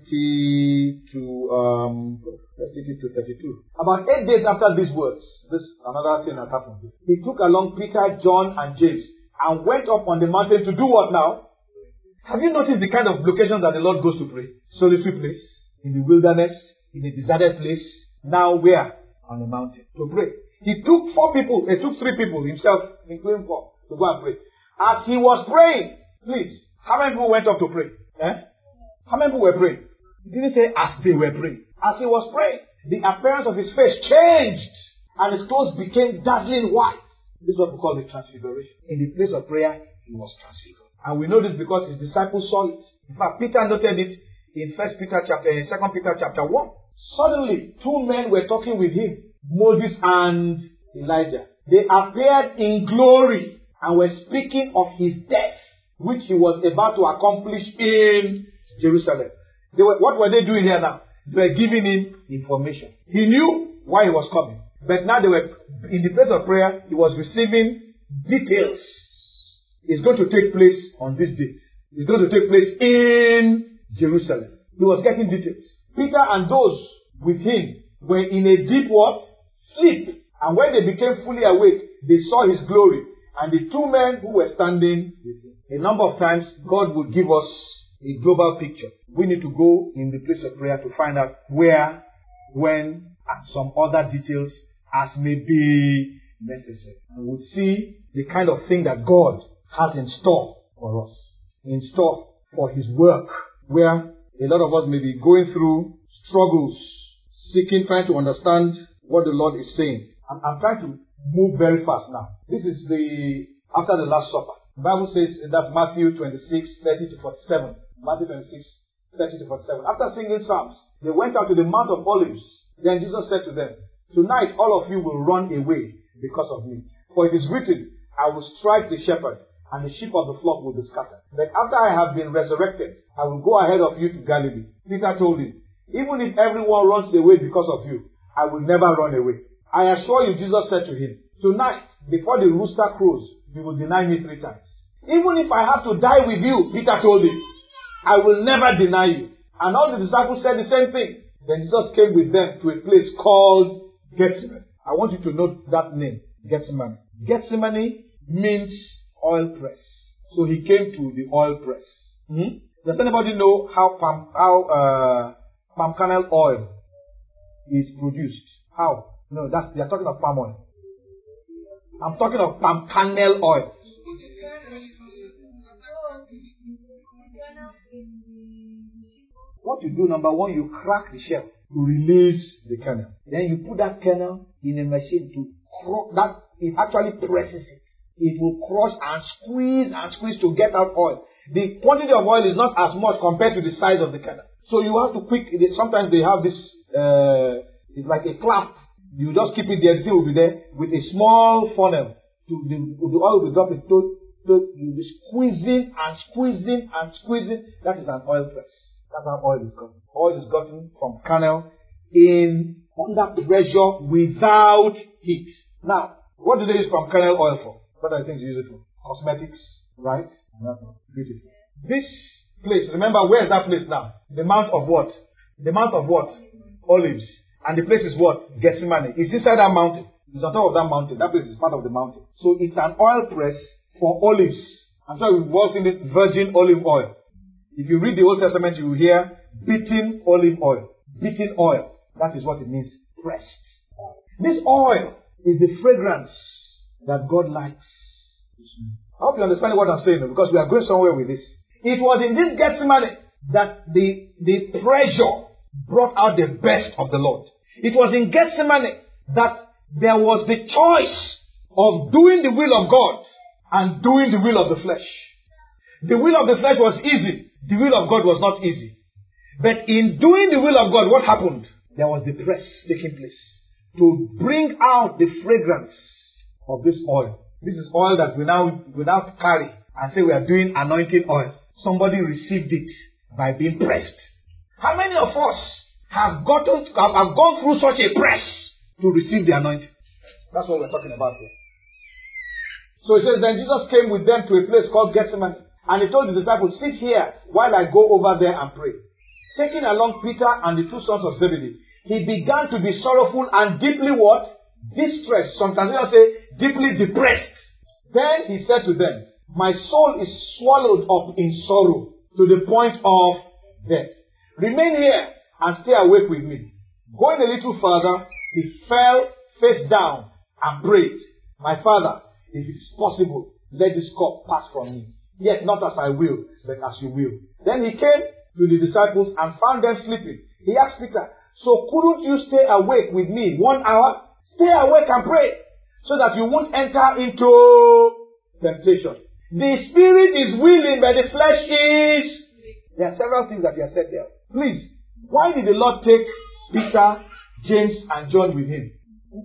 twenty to, um, let's take it to thirty-two. About eight days after these words, this, another thing has happened. He took along Peter, John, and James, and went up on the mountain to do what now? Have you noticed the kind of locations that the Lord goes to pray? Solitary place, in the wilderness, in a deserted place. Now where? On the mountain to pray. He took four people, he took three people himself, including four, to go and pray. As he was praying, please, how many people went up to pray? Eh? How many people were praying? He didn't say as they were praying. As he was praying, the appearance of his face changed, and his clothes became dazzling white. This is what we call the transfiguration. In the place of prayer, he was transfigured. And we know this because his disciples saw it. In fact, Peter noted it in First Peter chapter, in Second Peter chapter one. Suddenly, two men were talking with him, Moses and Elijah. They appeared in glory and were speaking of his death, which he was about to accomplish in Jerusalem. They were, what were they doing here now? They were giving him information. He knew why he was coming. But now they were, in the place of prayer, he was receiving details. It's going to take place on this date. It's going to take place in Jerusalem. He was getting details. Peter and those with him were in a deep what? Sleep. And when they became fully awake, they saw his glory. And the two men who were standing with him. A number of times, God will give us a global picture. We need to go in the place of prayer to find out where, when, and some other details as may be necessary. And we'll see the kind of thing that God has in store for us. In store for his work. Where a lot of us may be going through struggles, seeking, trying to understand what the Lord is saying. I'm, I'm trying to move very fast now. This is the, after the Last Supper. The Bible says, that's Matthew twenty-six, thirty to forty-seven. Matthew twenty-six, thirty to forty-seven. After singing psalms, they went out to the Mount of Olives. Then Jesus said to them, tonight all of you will run away because of me. For it is written, I will strike the shepherd, and the sheep of the flock will be scattered. But after I have been resurrected, I will go ahead of you to Galilee. Peter told him, even if everyone runs away because of you, I will never run away. I assure you, Jesus said to him, tonight, before the rooster crows, you will deny me three times. Even if I have to die with you, Peter told him, I will never deny you. And all the disciples said the same thing. Then Jesus came with them to a place called Gethsemane. I want you to note that name, Gethsemane. Gethsemane means oil press. So he came to the oil press. Hmm? Does anybody know how palm, how uh, palm kernel oil is produced? How? No, that's, they are talking of palm oil. I'm talking of palm kernel oil. What you do, number one, you crack the shell to release the kernel. Then you put that kernel in a machine to crush that. It actually presses it. It will crush and squeeze and squeeze to get out oil. The quantity of oil is not as much compared to the size of the kernel. So you have to quick. Sometimes they have this. Uh, it's like a clamp. You just keep it there. The thing will be there with a small funnel. To the, the oil will be dropping. To, to, you'll be squeezing and squeezing and squeezing. That is an oil press. That's how oil is gotten. Oil is gotten from kernel in under pressure without heat. Now, what do they use from kernel oil for? What are the things you use it for? Cosmetics, right? Beautiful. This place, remember, where is that place now? The Mount of what? The Mount of what? Olives. And the place is what? Gethsemane. It's inside that mountain. It's on top of that mountain. That place is part of the mountain. So it's an oil press for olives. I'm sure we've all seen this virgin olive oil. If you read the Old Testament, you will hear beaten olive oil. Beaten oil. That is what it means. Pressed. This oil is the fragrance that God likes. I hope you understand what I'm saying, because we are going somewhere with this. It was in this Gethsemane that the, the pressure brought out the best of the Lord. It was in Gethsemane that there was the choice of doing the will of God and doing the will of the flesh. The will of the flesh was easy. The will of God was not easy. But in doing the will of God, what happened? There was the press taking place to bring out the fragrance of this oil. This is oil that we now, we now carry and say we are doing anointing oil. Somebody received it by being pressed. How many of us have gotten, have, have gone through such a press to receive the anointing? That's what we're talking about here. So it says, then Jesus came with them to a place called Gethsemane, and he told the disciples, sit here while I go over there and pray. Taking along Peter and the two sons of Zebedee, he began to be sorrowful and deeply what? Distressed. Some translations say deeply depressed. Then he said to them, my soul is swallowed up in sorrow to the point of death. Remain here and stay awake with me. Going a little further, he fell face down and prayed, my Father, if it is possible, let this cup pass from me. Yet not as I will, but as you will. Then he came to the disciples and found them sleeping. He asked Peter, so couldn't you stay awake with me one hour? Stay awake and pray, so that you won't enter into temptation. The spirit is willing, but the flesh is... There are several things that he has said there. Please, why did the Lord take Peter, James, and John with him?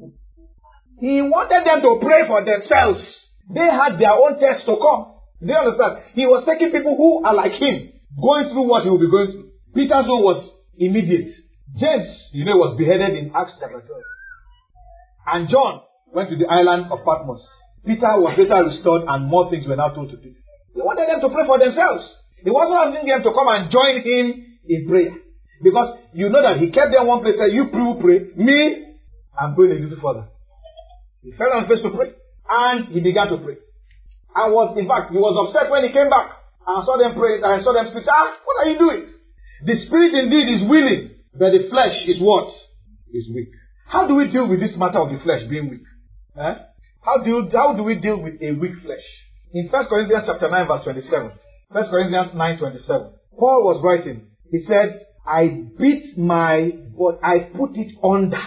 He wanted them to pray for themselves. They had their own test to come. Do you understand? He was taking people who are like him, going through what he will be going through. Peter's own was immediate. James, you know, was beheaded in Acts chapter twelve. And John went to the island of Patmos. Peter was later restored and more things were now told to do. He wanted them to pray for themselves. He wasn't asking them to come and join him in prayer. Because you know that he kept them one place and said, you pray, me, I'm going a little further. He fell on his face to pray. And he began to pray. I was, in fact, he was upset when he came back. I saw them pray, I saw them speak. Ah, what are you doing? The spirit indeed is willing, but the flesh is what? Is weak. How do we deal with this matter of the flesh being weak? Eh? How do you, how do we deal with a weak flesh? In First Corinthians chapter nine verse twenty-seven. First Corinthians nine twenty-seven. Paul was writing. He said, I beat my, but I put it under.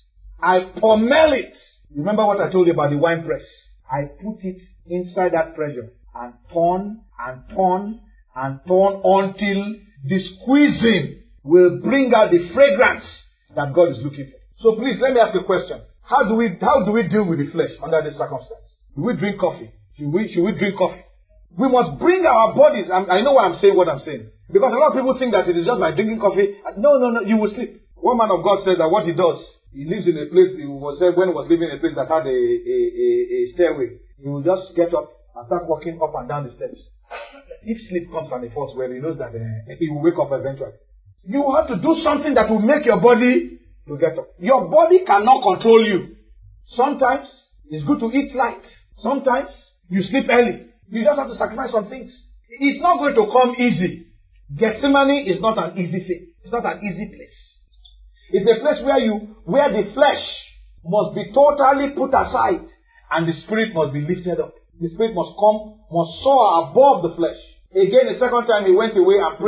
I pommel it. Remember what I told you about the wine press? I put it inside that pressure and turn and turn and turn until the squeezing will bring out the fragrance that God is looking for. So please, let me ask you a question. How do we, how do we deal with the flesh under this circumstance? Do we drink coffee? Should we, should we drink coffee? We must bring our bodies. I'm, I know why I'm saying what I'm saying. Because a lot of people think that it is just by drinking coffee. No, no, no, you will sleep. One man of God said that what he does, he lives in a place, he was said when he was living in a place that had a, a, a, a stairway. He will just get up and start walking up and down the steps. If sleep comes and he falls well, he knows that uh, he will wake up eventually. You have to do something that will make your body to get up. Your body cannot control you. Sometimes it's good to eat light. Sometimes you sleep early. You just have to sacrifice some things. It's not going to come easy. Gethsemane is not an easy thing. It's not an easy place. It's a place where you, where the flesh must be totally put aside and the spirit must be lifted up. The spirit must come, must soar above the flesh. Again, the second time he went away and prayed.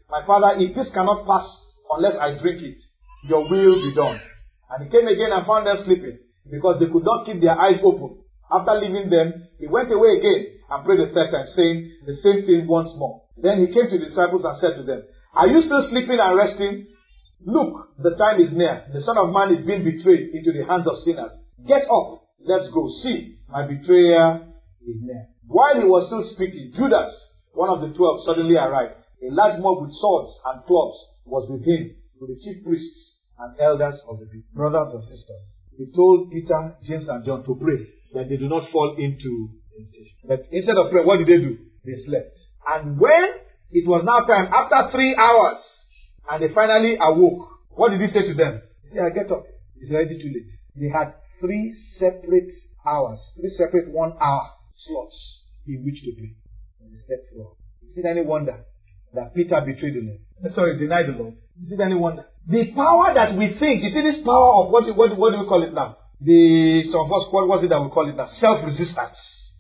My father, if this cannot pass unless I drink it, your will be done. And he came again and found them sleeping, because they could not keep their eyes open. After leaving them, he went away again and prayed the third time, saying the same thing once more. Then he came to the disciples and said to them, are you still sleeping and resting? Look, the time is near. The Son of Man is being betrayed into the hands of sinners. Get up, let's go. See, my betrayer is near. While he was still speaking, Judas, one of the twelve, suddenly arrived. A large mob with swords and clubs was with him, with the chief priests and elders of the people. Brothers and sisters, he told Peter, James and John to pray that they do not fall into temptation. But instead of prayer, what did they do? They slept. And when it was now time, after three hours, and they finally awoke, what did he say to them? He said, get up. It's already too late. They had three separate hours, three separate one hour slots in which to pray. And they slept for. Is it any wonder that Peter betrayed the Lord? Sorry, denied the Lord. Is it any wonder? The power that we think, you see this power of, what, what, what do we call it now? The, some of us, what was it that we call it now? Self-resistance.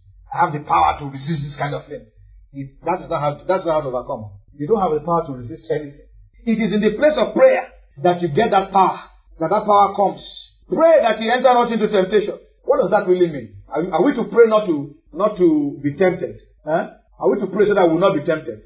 I have the power to resist this kind of thing. It, that is not how, that's not how to overcome. You don't have the power to resist anything. It is in the place of prayer that you get that power, that that power comes. Pray that you enter not into temptation. What does that really mean? Are, are we to pray not to, not to be tempted? Huh? Are we to pray so that we will not be tempted?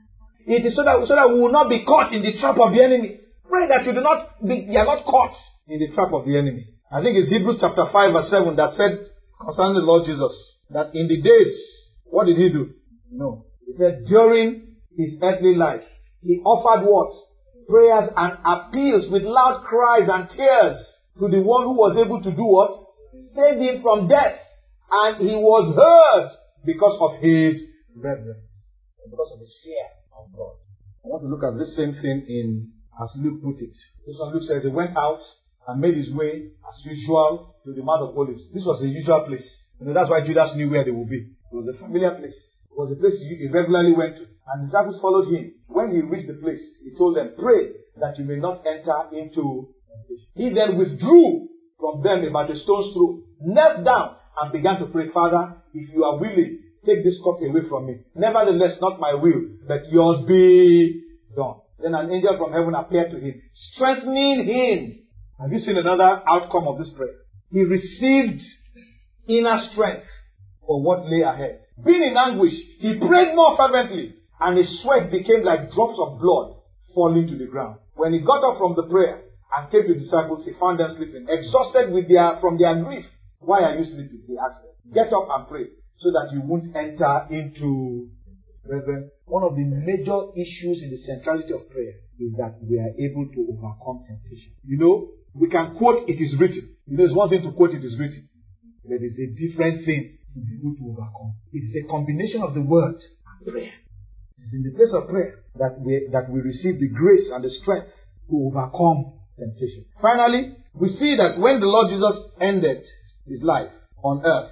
It is so that, so that we will not be caught in the trap of the enemy. Pray that you do not be, you are not caught in the trap of the enemy. I think it's Hebrews chapter five verse seven that said concerning the Lord Jesus, that in the days, what did he do? No. He said during his earthly life, he offered what? Prayers and appeals with loud cries and tears to the one who was able to do what? Save him from death. And he was heard because of his reverence, because of his fear of God. I want to look at this same thing in, as Luke put it. This one Luke says he went out and made his way as usual to the Mount of Olives. This was a usual place. You know, that's why Judas knew where they would be. It was a familiar place. It was a place he regularly went to. And the disciples followed him. When he reached the place, he told them, pray that you may not enter into temptation. He then withdrew from them about a stone's throw, knelt down and began to pray, Father, if you are willing, take this cup away from me. Nevertheless, not my will, but yours be done. Then an angel from heaven appeared to him, strengthening him. Have you seen another outcome of this prayer? He received inner strength for what lay ahead. Being in anguish, he prayed more fervently, and his sweat became like drops of blood falling to the ground. When he got up from the prayer and came to the disciples, he found them sleeping, exhausted with their, from their grief. Why are you sleeping? He asked them. Get up and pray, so that you won't enter into. Brethren, one of the major issues in the centrality of prayer is that we are able to overcome temptation. You know, we can quote it is written. You know, it's one thing to quote it is written. But it's a different thing to be able to overcome. It is a combination of the word and prayer. It is in the place of prayer that we, that we receive the grace and the strength to overcome temptation. Finally, we see that when the Lord Jesus ended his life on earth,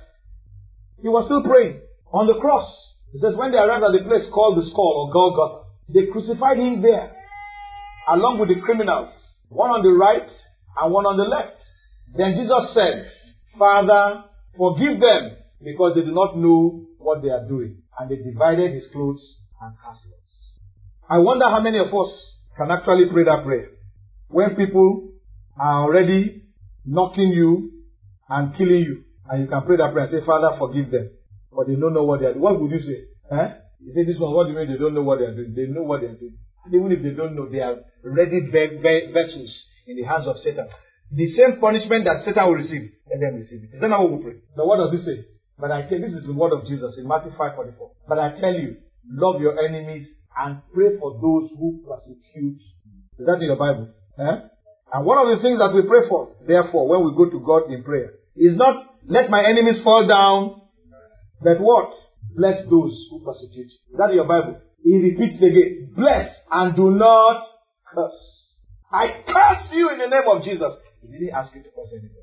he was still praying on the cross. It says when they arrived at the place called the Skull or Golgotha, they crucified him there along with the criminals, one on the right and one on the left. Then Jesus said, Father, forgive them because they do not know what they are doing. And they divided his clothes and cast lots. I wonder how many of us can actually pray that prayer. When people are already knocking you and killing you, and you can pray that prayer and say, Father, forgive them. But they don't know what they are doing. What would you say? Eh? You say, this one, what do you mean they don't know what they are doing? They know what they are doing. And even if they don't know, they are ready ve- ve- vessels in the hands of Satan. The same punishment that Satan will receive, let them receive it. Is that not what we pray? Now what does it say? But I tell you, this is the word of Jesus in Matthew five forty-four. But I tell you, love your enemies and pray for those who persecute you. Is that in your Bible? Eh? And one of the things that we pray for, therefore, when we go to God in prayer, is not, let my enemies fall down, but what? Bless those who persecute you. Is that in your Bible? He repeats again, bless and do not curse. I curse you in the name of Jesus. He didn't ask you to curse anybody.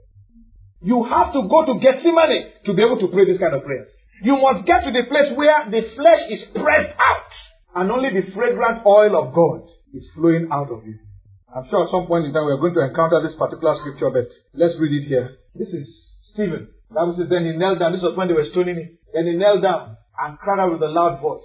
You have to go to Gethsemane to be able to pray this kind of prayers. You must get to the place where the flesh is pressed out and only the fragrant oil of God is flowing out of you. I'm sure at some point in time we are going to encounter this particular scripture, but let's read it here. This is Stephen. The Bible says, then he knelt down. This was when they were stoning him. Then he knelt down and cried out with a loud voice,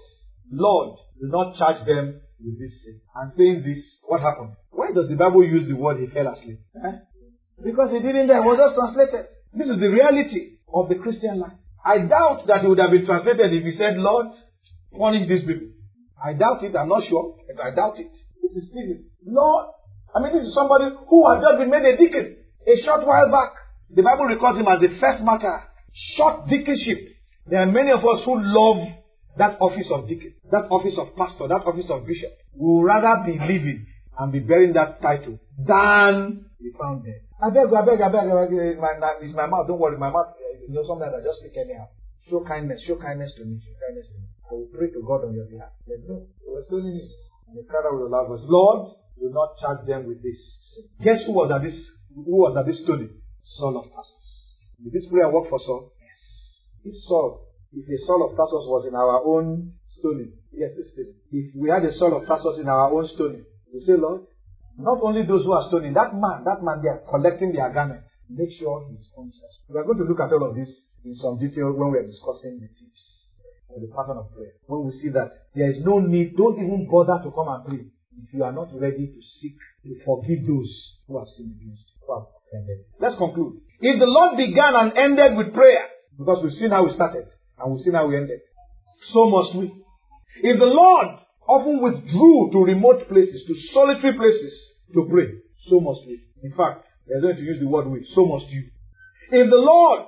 Lord, do not charge them with this sin. And saying this, what happened? Why does the Bible use the word he fell asleep? Eh? Because he didn't die, it was just translated. This is the reality of the Christian life. I doubt that it would have been translated if he said, Lord, punish these people. I doubt it, I'm not sure, but I doubt it. This is Stephen. Lord, I mean, this is somebody who had just been made a deacon a short while back. The Bible records him as the first martyr. Short deaconship. There are many of us who love that office of deacon, that office of pastor, that office of bishop. We would rather be living and be bearing that title than be found dead. I beg, I beg, I beg, I beg, my, it's my mouth, don't worry, my mouth, you know, sometimes I just speak anyhow. Show kindness, show kindness to me, show kindness to me. I will pray to God on your behalf. Let go. They were stoning me. And the crowd will laugh us. Lord, do not charge them with this. Guess who was at this, who was at this stoning? Saul of Tarsus. Did this prayer work for Saul? Yes. If Saul, if a Saul of Tarsus was in our own stoning, yes, this is. If we had a Saul of Tarsus in our own stoning, we say, Lord, not only those who are stoning, that man, that man, they are collecting their garments. Make sure he's conscious. We are going to look at all of this in some detail when we are discussing the tips for the pattern of prayer. When we see that there is no need, don't even bother to come and pray if you are not ready to seek to forgive those who have sinned against you, who have offended. Let's conclude. If the Lord began and ended with prayer, because we've seen how we started and we've seen how we ended, so must we. If the Lord often withdrew to remote places, to solitary places to pray, so must we. In fact, there's going to use the word we, so must you. If the Lord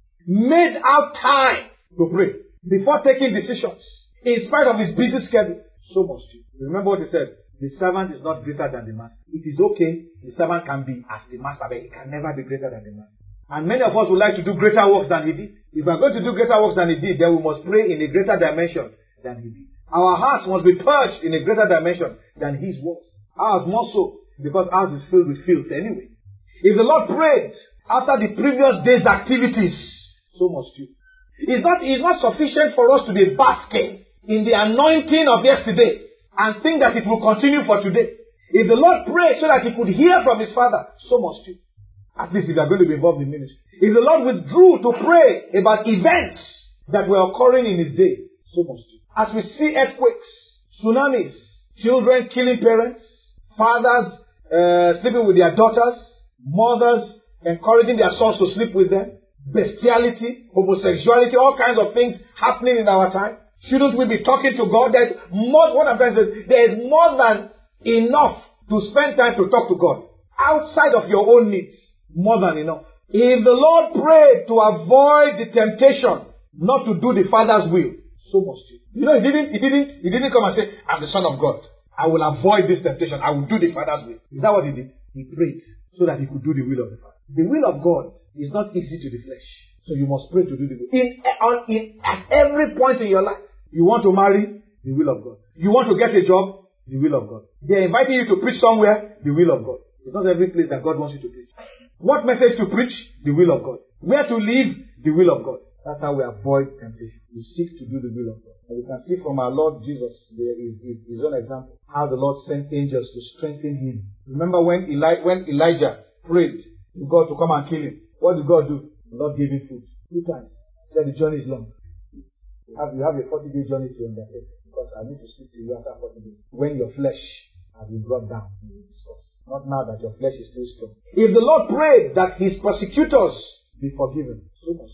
made out time to pray before taking decisions, in spite of his busy schedule, so must you. Remember what he said, the servant is not greater than the master. It is okay, the servant can be as the master, but he can never be greater than the master. And many of us would like to do greater works than he did. If we are going to do greater works than he did, then we must pray in a greater dimension than he did. Our hearts must be purged in a greater dimension than his was. Ours more so, because ours is filled with filth anyway. If the Lord prayed after the previous day's activities, so must you. It's not, it's not sufficient for us to be basking in the anointing of yesterday and think that it will continue for today. If the Lord prayed so that he could hear from his Father, so must you. At least if you are going to be involved in ministry. If the Lord withdrew to pray about events that were occurring in his day, so must you. As we see earthquakes, tsunamis, children killing parents, fathers uh, sleeping with their daughters, mothers encouraging their sons to sleep with them, bestiality, homosexuality, all kinds of things happening in our time. Shouldn't we be talking to God? There's more, what I'm trying to say, there is more than enough to spend time to talk to God. Outside of your own needs, more than enough. If the Lord prayed to avoid the temptation not to do the Father's will, so must you. You know, he didn't, he didn't, he didn't come and say, I'm the Son of God. I will avoid this temptation. I will do the Father's will. Is that what he did? He prayed so that he could do the will of the Father. The will of God is not easy to the flesh. So you must pray to do the will. In, on, in, at every point in your life, you want to marry, the will of God. You want to get a job, the will of God. They are inviting you to preach somewhere, the will of God. It's not every place that God wants you to preach. What message to preach? The will of God. Where to live? The will of God. That's how we avoid temptation. We seek to do the will of God. And we can see from our Lord Jesus, there is his, his own example, how the Lord sent angels to strengthen him. Remember when, Eli, when Elijah prayed to God to come and kill him? What did God do? The Lord gave him food. Two times. He said the journey is long. You have, you have a forty-day journey to undertake. Because I need to speak to you after forty days. When your flesh has been brought down, we will discuss. Not now that your flesh is still strong. If the Lord prayed that his persecutors be forgiven, so much.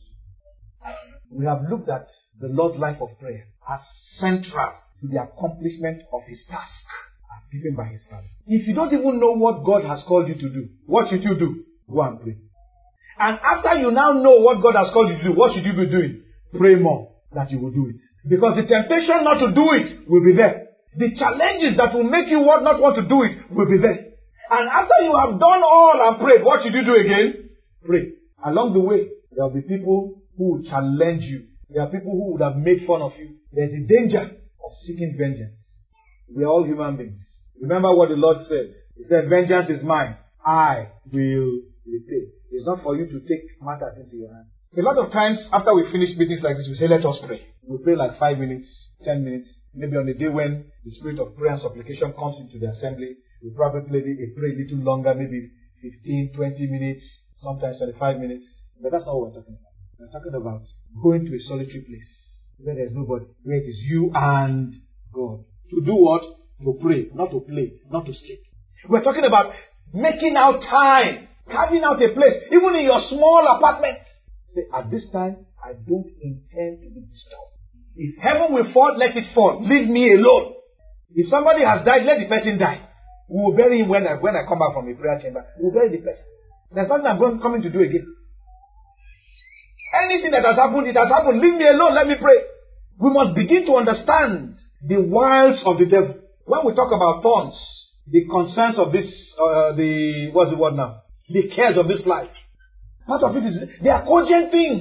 We have looked at the Lord's life of prayer as central to the accomplishment of his task as given by his Father. If you don't even know what God has called you to do, what should you do? Go and pray. And after you now know what God has called you to do, what should you be doing? Pray more that you will do it. Because the temptation not to do it will be there. The challenges that will make you not want to do it will be there. And after you have done all and prayed, what should you do again? Pray. Along the way, there will be people who will challenge you. There are people who would have made fun of you. There's a danger of seeking vengeance. We are all human beings. Remember what the Lord said. He said, vengeance is mine. I will repay. It's not for you to take matters into your hands. A lot of times, after we finish meetings like this, we say, let us pray. We pray like five minutes, ten minutes. Maybe on a day when the spirit of prayer and supplication comes into the assembly, we probably pray a little longer, maybe fifteen, twenty minutes, sometimes twenty-five minutes. But that's not what we're talking about. We're talking about going to a solitary place where there's nobody, where it is you and God. To do what? To pray, not to play, not to sleep. We're talking about making out time, carving out a place, even in your small apartment. Say, at this time, I don't intend to be disturbed. If heaven will fall, let it fall. Leave me alone. If somebody has died, let the person die. We will bury him when I, when I come back from the prayer chamber. We will bury the person. There's nothing I'm going, coming to do again. Anything that has happened, it has happened. Leave me alone. Let me pray. We must begin to understand the wiles of the devil. When we talk about thorns, the concerns of this, uh, the, what's the word now? The cares of this life. Part of it is, they are cogent things.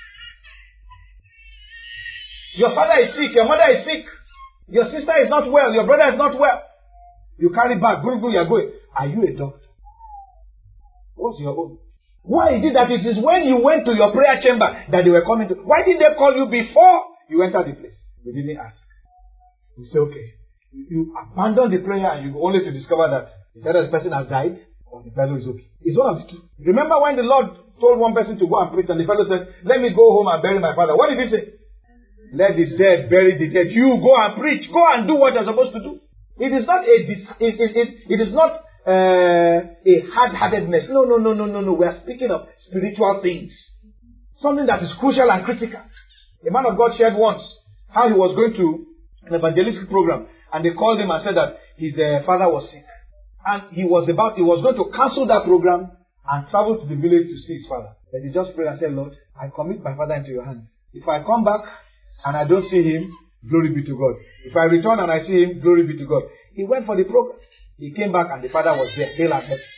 Your father is sick, your mother is sick, your sister is not well, your brother is not well. You carry back, go, go, you are going. Are you a doctor? What's your own? Why is it that it is when you went to your prayer chamber that they were coming to? Why didn't they call you before you entered the place? They didn't ask. You say, okay. You abandon the prayer and you go only to discover that either the person has died or the fellow is okay. It's one of the two. Remember when the Lord told one person to go and preach and the fellow said, let me go home and bury my father. What did he say? Let the dead bury the dead. You go and preach. Go and do what you're supposed to do. It is not a, it, it, it, it is not uh, a hard-heartedness. No, no, no, no, no, no. We are speaking of spiritual things. Something that is crucial and critical. A man of God shared once how he was going to an evangelistic program and they called him and said that his uh, father was sick. And he was about, he was going to cancel that program and travel to the village to see his father. But he just prayed and said, Lord, I commit my father into your hands. If I come back and I don't see him, glory be to God. If I return and I see him, glory be to God. He went for the program. He came back and the father was there, hale and healthy.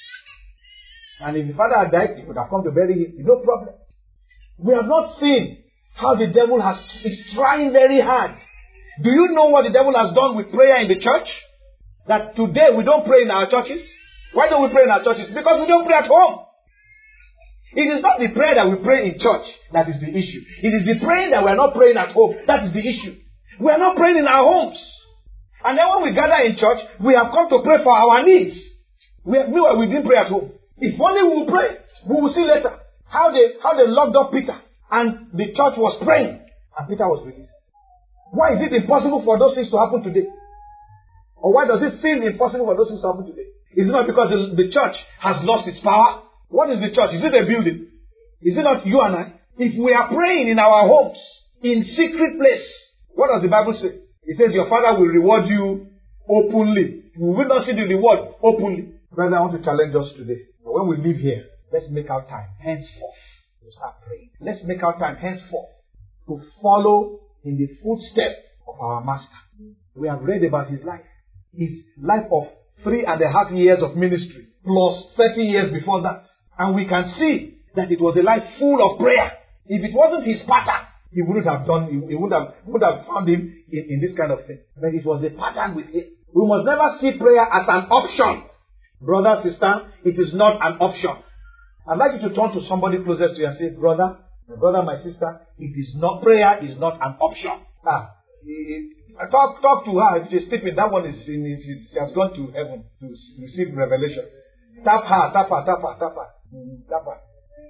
And if the father had died, he could have come to bury him. No problem. We have not seen how the devil has, is trying very hard. Do you know what the devil has done with prayer in the church? That today we don't pray in our churches. Why don't we pray in our churches? Because we don't pray at home. It is not the prayer that we pray in church that is the issue. It is the praying that we are not praying at home. That is the issue. We are not praying in our homes. And then when we gather in church, we have come to pray for our needs. We, meanwhile, we didn't pray at home. If only we will pray, we will see later how they, how they locked up Peter. And the church was praying. And Peter was released. Why is it impossible for those things to happen today? Or why does it seem impossible for those things to happen today? Is it not because the, the church has lost its power? What is the church? Is it a building? Is it not you and I? If we are praying in our homes, in secret place, what does the Bible say? It says your Father will reward you openly. We will not see the reward openly. Brother, I want to challenge us today. But when we live here, let's make our time henceforth to start praying. Let's make our time henceforth to follow in the footsteps of our Master. We have read about his life. His life of three and a half years of ministry plus thirty years before that. And we can see that it was a life full of prayer. If it wasn't his pattern, he wouldn't have done, he would have, would have found him in, in this kind of thing. But it was a pattern with him. We must never see prayer as an option. Brother, sister, it is not an option. I'd like you to turn to somebody closest to you and say, brother, my brother, my sister, it is not, prayer is not an option. Ah, talk, talk to her. If she's sleeping, that one is, in, she has gone to heaven to receive revelation. Tap her, tap her, tap her, tap her. Tap her.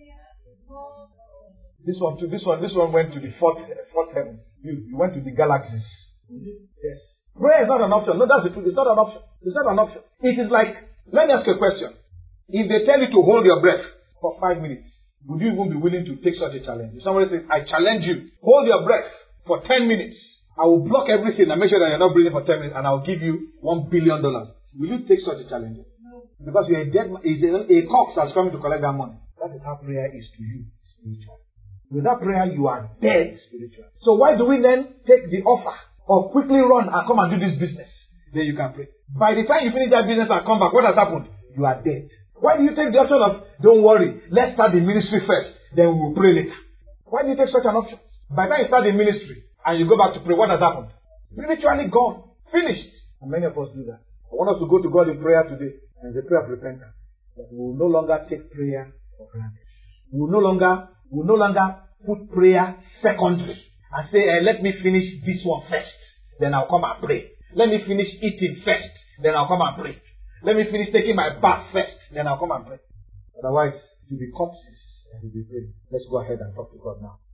This one too, this one, this one went to the fourth, fourth heavens. You, you went to the galaxies. Yes. Prayer is not an option. No, that's the truth. It's not an option. It's not an option. It is like, let me ask you a question. If they tell you to hold your breath for five minutes, would you even be willing to take such a challenge? If somebody says, I challenge you, hold your breath for ten minutes. I will block everything and make sure that you're not breathing for ten minutes and I'll give you one billion dollars. Will you take such a challenge? No. Because you're a dead man, a, a corpse that's coming to collect that money. That is how prayer is to you, spiritual. Without prayer, you are dead spiritual. So why do we then take the offer of quickly run and come and do this business? Then you can pray. By the time you finish that business and come back, what has happened? You are dead. Why do you take the option of, don't worry, let's start the ministry first, then we will pray later? Why do you take such an option? By the time you start the ministry and you go back to pray, what has happened? Spiritually gone. Finished. And many of us do that. I want us to go to God in prayer today. And it's a prayer of repentance. That we will no longer take prayer for granted. We will no longer, we will no longer put prayer secondary. And say, eh, let me finish this one first. Then I'll come and pray. Let me finish eating first. Then I'll come and pray. Let me finish taking my bath first. Then I'll come and pray. Otherwise, it will be corpses and we'll be praying. Let's go ahead and talk to God now.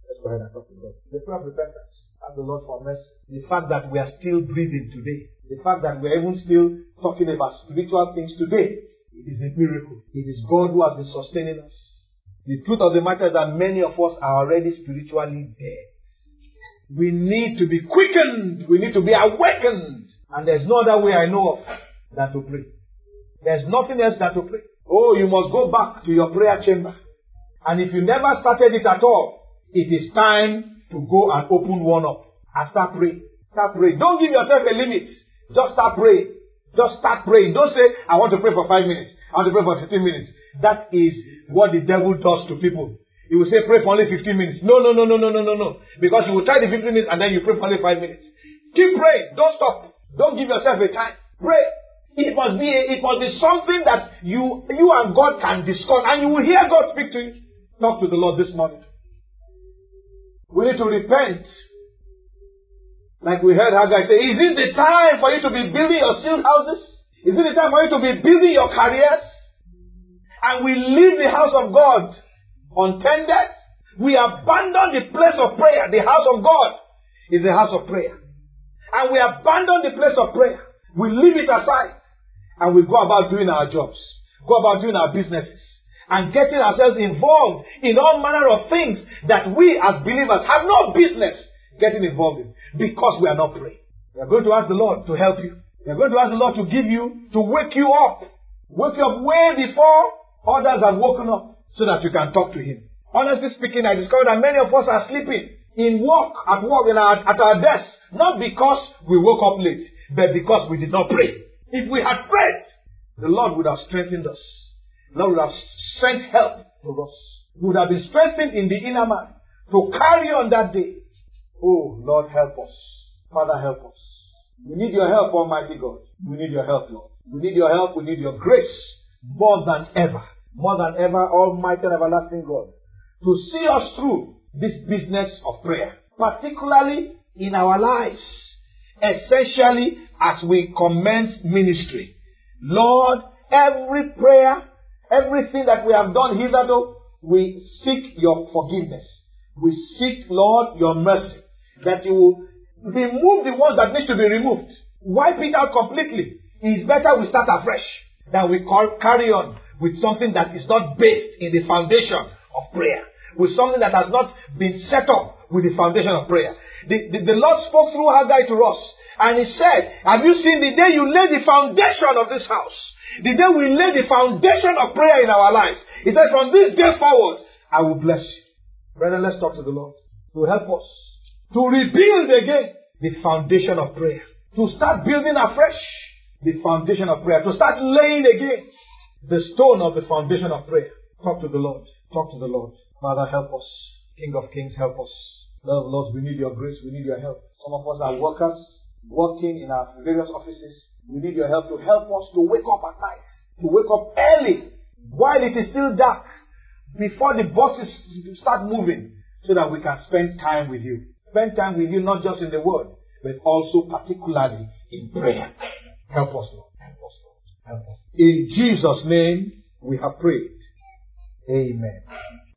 Let's go ahead and talk to God. The prayer of repentance. Ask the Lord for mercy. The fact that we are still breathing today. The fact that we are even still talking about spiritual things today. It is a miracle. It is God who has been sustaining us. The truth of the matter is that many of us are already spiritually dead. We need to be quickened. We need to be awakened. And there's no other way I know of than to pray. There's nothing else than to pray. Oh, you must go back to your prayer chamber. And if you never started it at all, it is time to go and open one up and start praying. Start praying. Don't give yourself a limit. Just start praying. Just start praying. Don't say, I want to pray for five minutes. I want to pray for fifteen minutes. That is what the devil does to people. He will say, pray for only fifteen minutes. No, no, no, no, no, no, no, no. Because you will try the fifteen minutes and then you pray for only five minutes. Keep praying. Don't stop. Don't give yourself a time. Pray. It must be a, it must be something that you, you and God can discuss, and you will hear God speak to you. Talk to the Lord this morning. We need to repent. Like we heard Haggai say, is it the time for you to be building your sealed houses? Is it the time for you to be building your careers? And we leave the house of God untended. We abandon the place of prayer. The house of God is a house of prayer. And we abandon the place of prayer. We leave it aside. And we go about doing our jobs. Go about doing our businesses. And getting ourselves involved in all manner of things that we as believers have no business getting involved in. Because we are not praying. We are going to ask the Lord to help you. We are going to ask the Lord to give you, to wake you up. Wake you up way before others have woken up. So that you can talk to Him. Honestly speaking, I discovered that many of us are sleeping in work, at work, in our, at our desks. Not because we woke up late, but because we did not pray. If we had prayed, the Lord would have strengthened us. The Lord would have sent help to us. We would have been strengthened in the inner man to carry on that day. Oh, Lord, help us. Father, help us. We need your help, Almighty God. We need your help, Lord. We need your help. We need your grace more than ever. More than ever, Almighty and everlasting God. To see us through this business of prayer. Particularly in our lives. Essentially as we commence ministry. Lord, every prayer, everything that we have done hitherto, we seek your forgiveness. We seek, Lord, your mercy. That you will remove the ones that need to be removed. Wipe it out completely. It is better we start afresh than we carry on with something that is not based in the foundation of prayer. With something that has not been set up with the foundation of prayer. The, the, the Lord spoke through Haggai to us. And He said, have you seen the day you lay the foundation of this house? The day we lay the foundation of prayer in our lives. He said, from this day forward, I will bless you. Brethren, let's talk to the Lord. To help us. To rebuild again the foundation of prayer. To start building afresh the foundation of prayer. To start laying again the stone of the foundation of prayer. Talk to the Lord. Talk to the Lord. Father, help us. King of Kings, help us. Lord, Lord, we need your grace. We need your help. Some of us are workers, working in our various offices. We need your help to help us to wake up at night. To wake up early while it is still dark. Before the buses start moving. So that we can spend time with you. Spend time with you not just in the word, but also particularly in prayer. Help us, Lord. Help us, Lord. Help us. In Jesus' name we have prayed. Amen.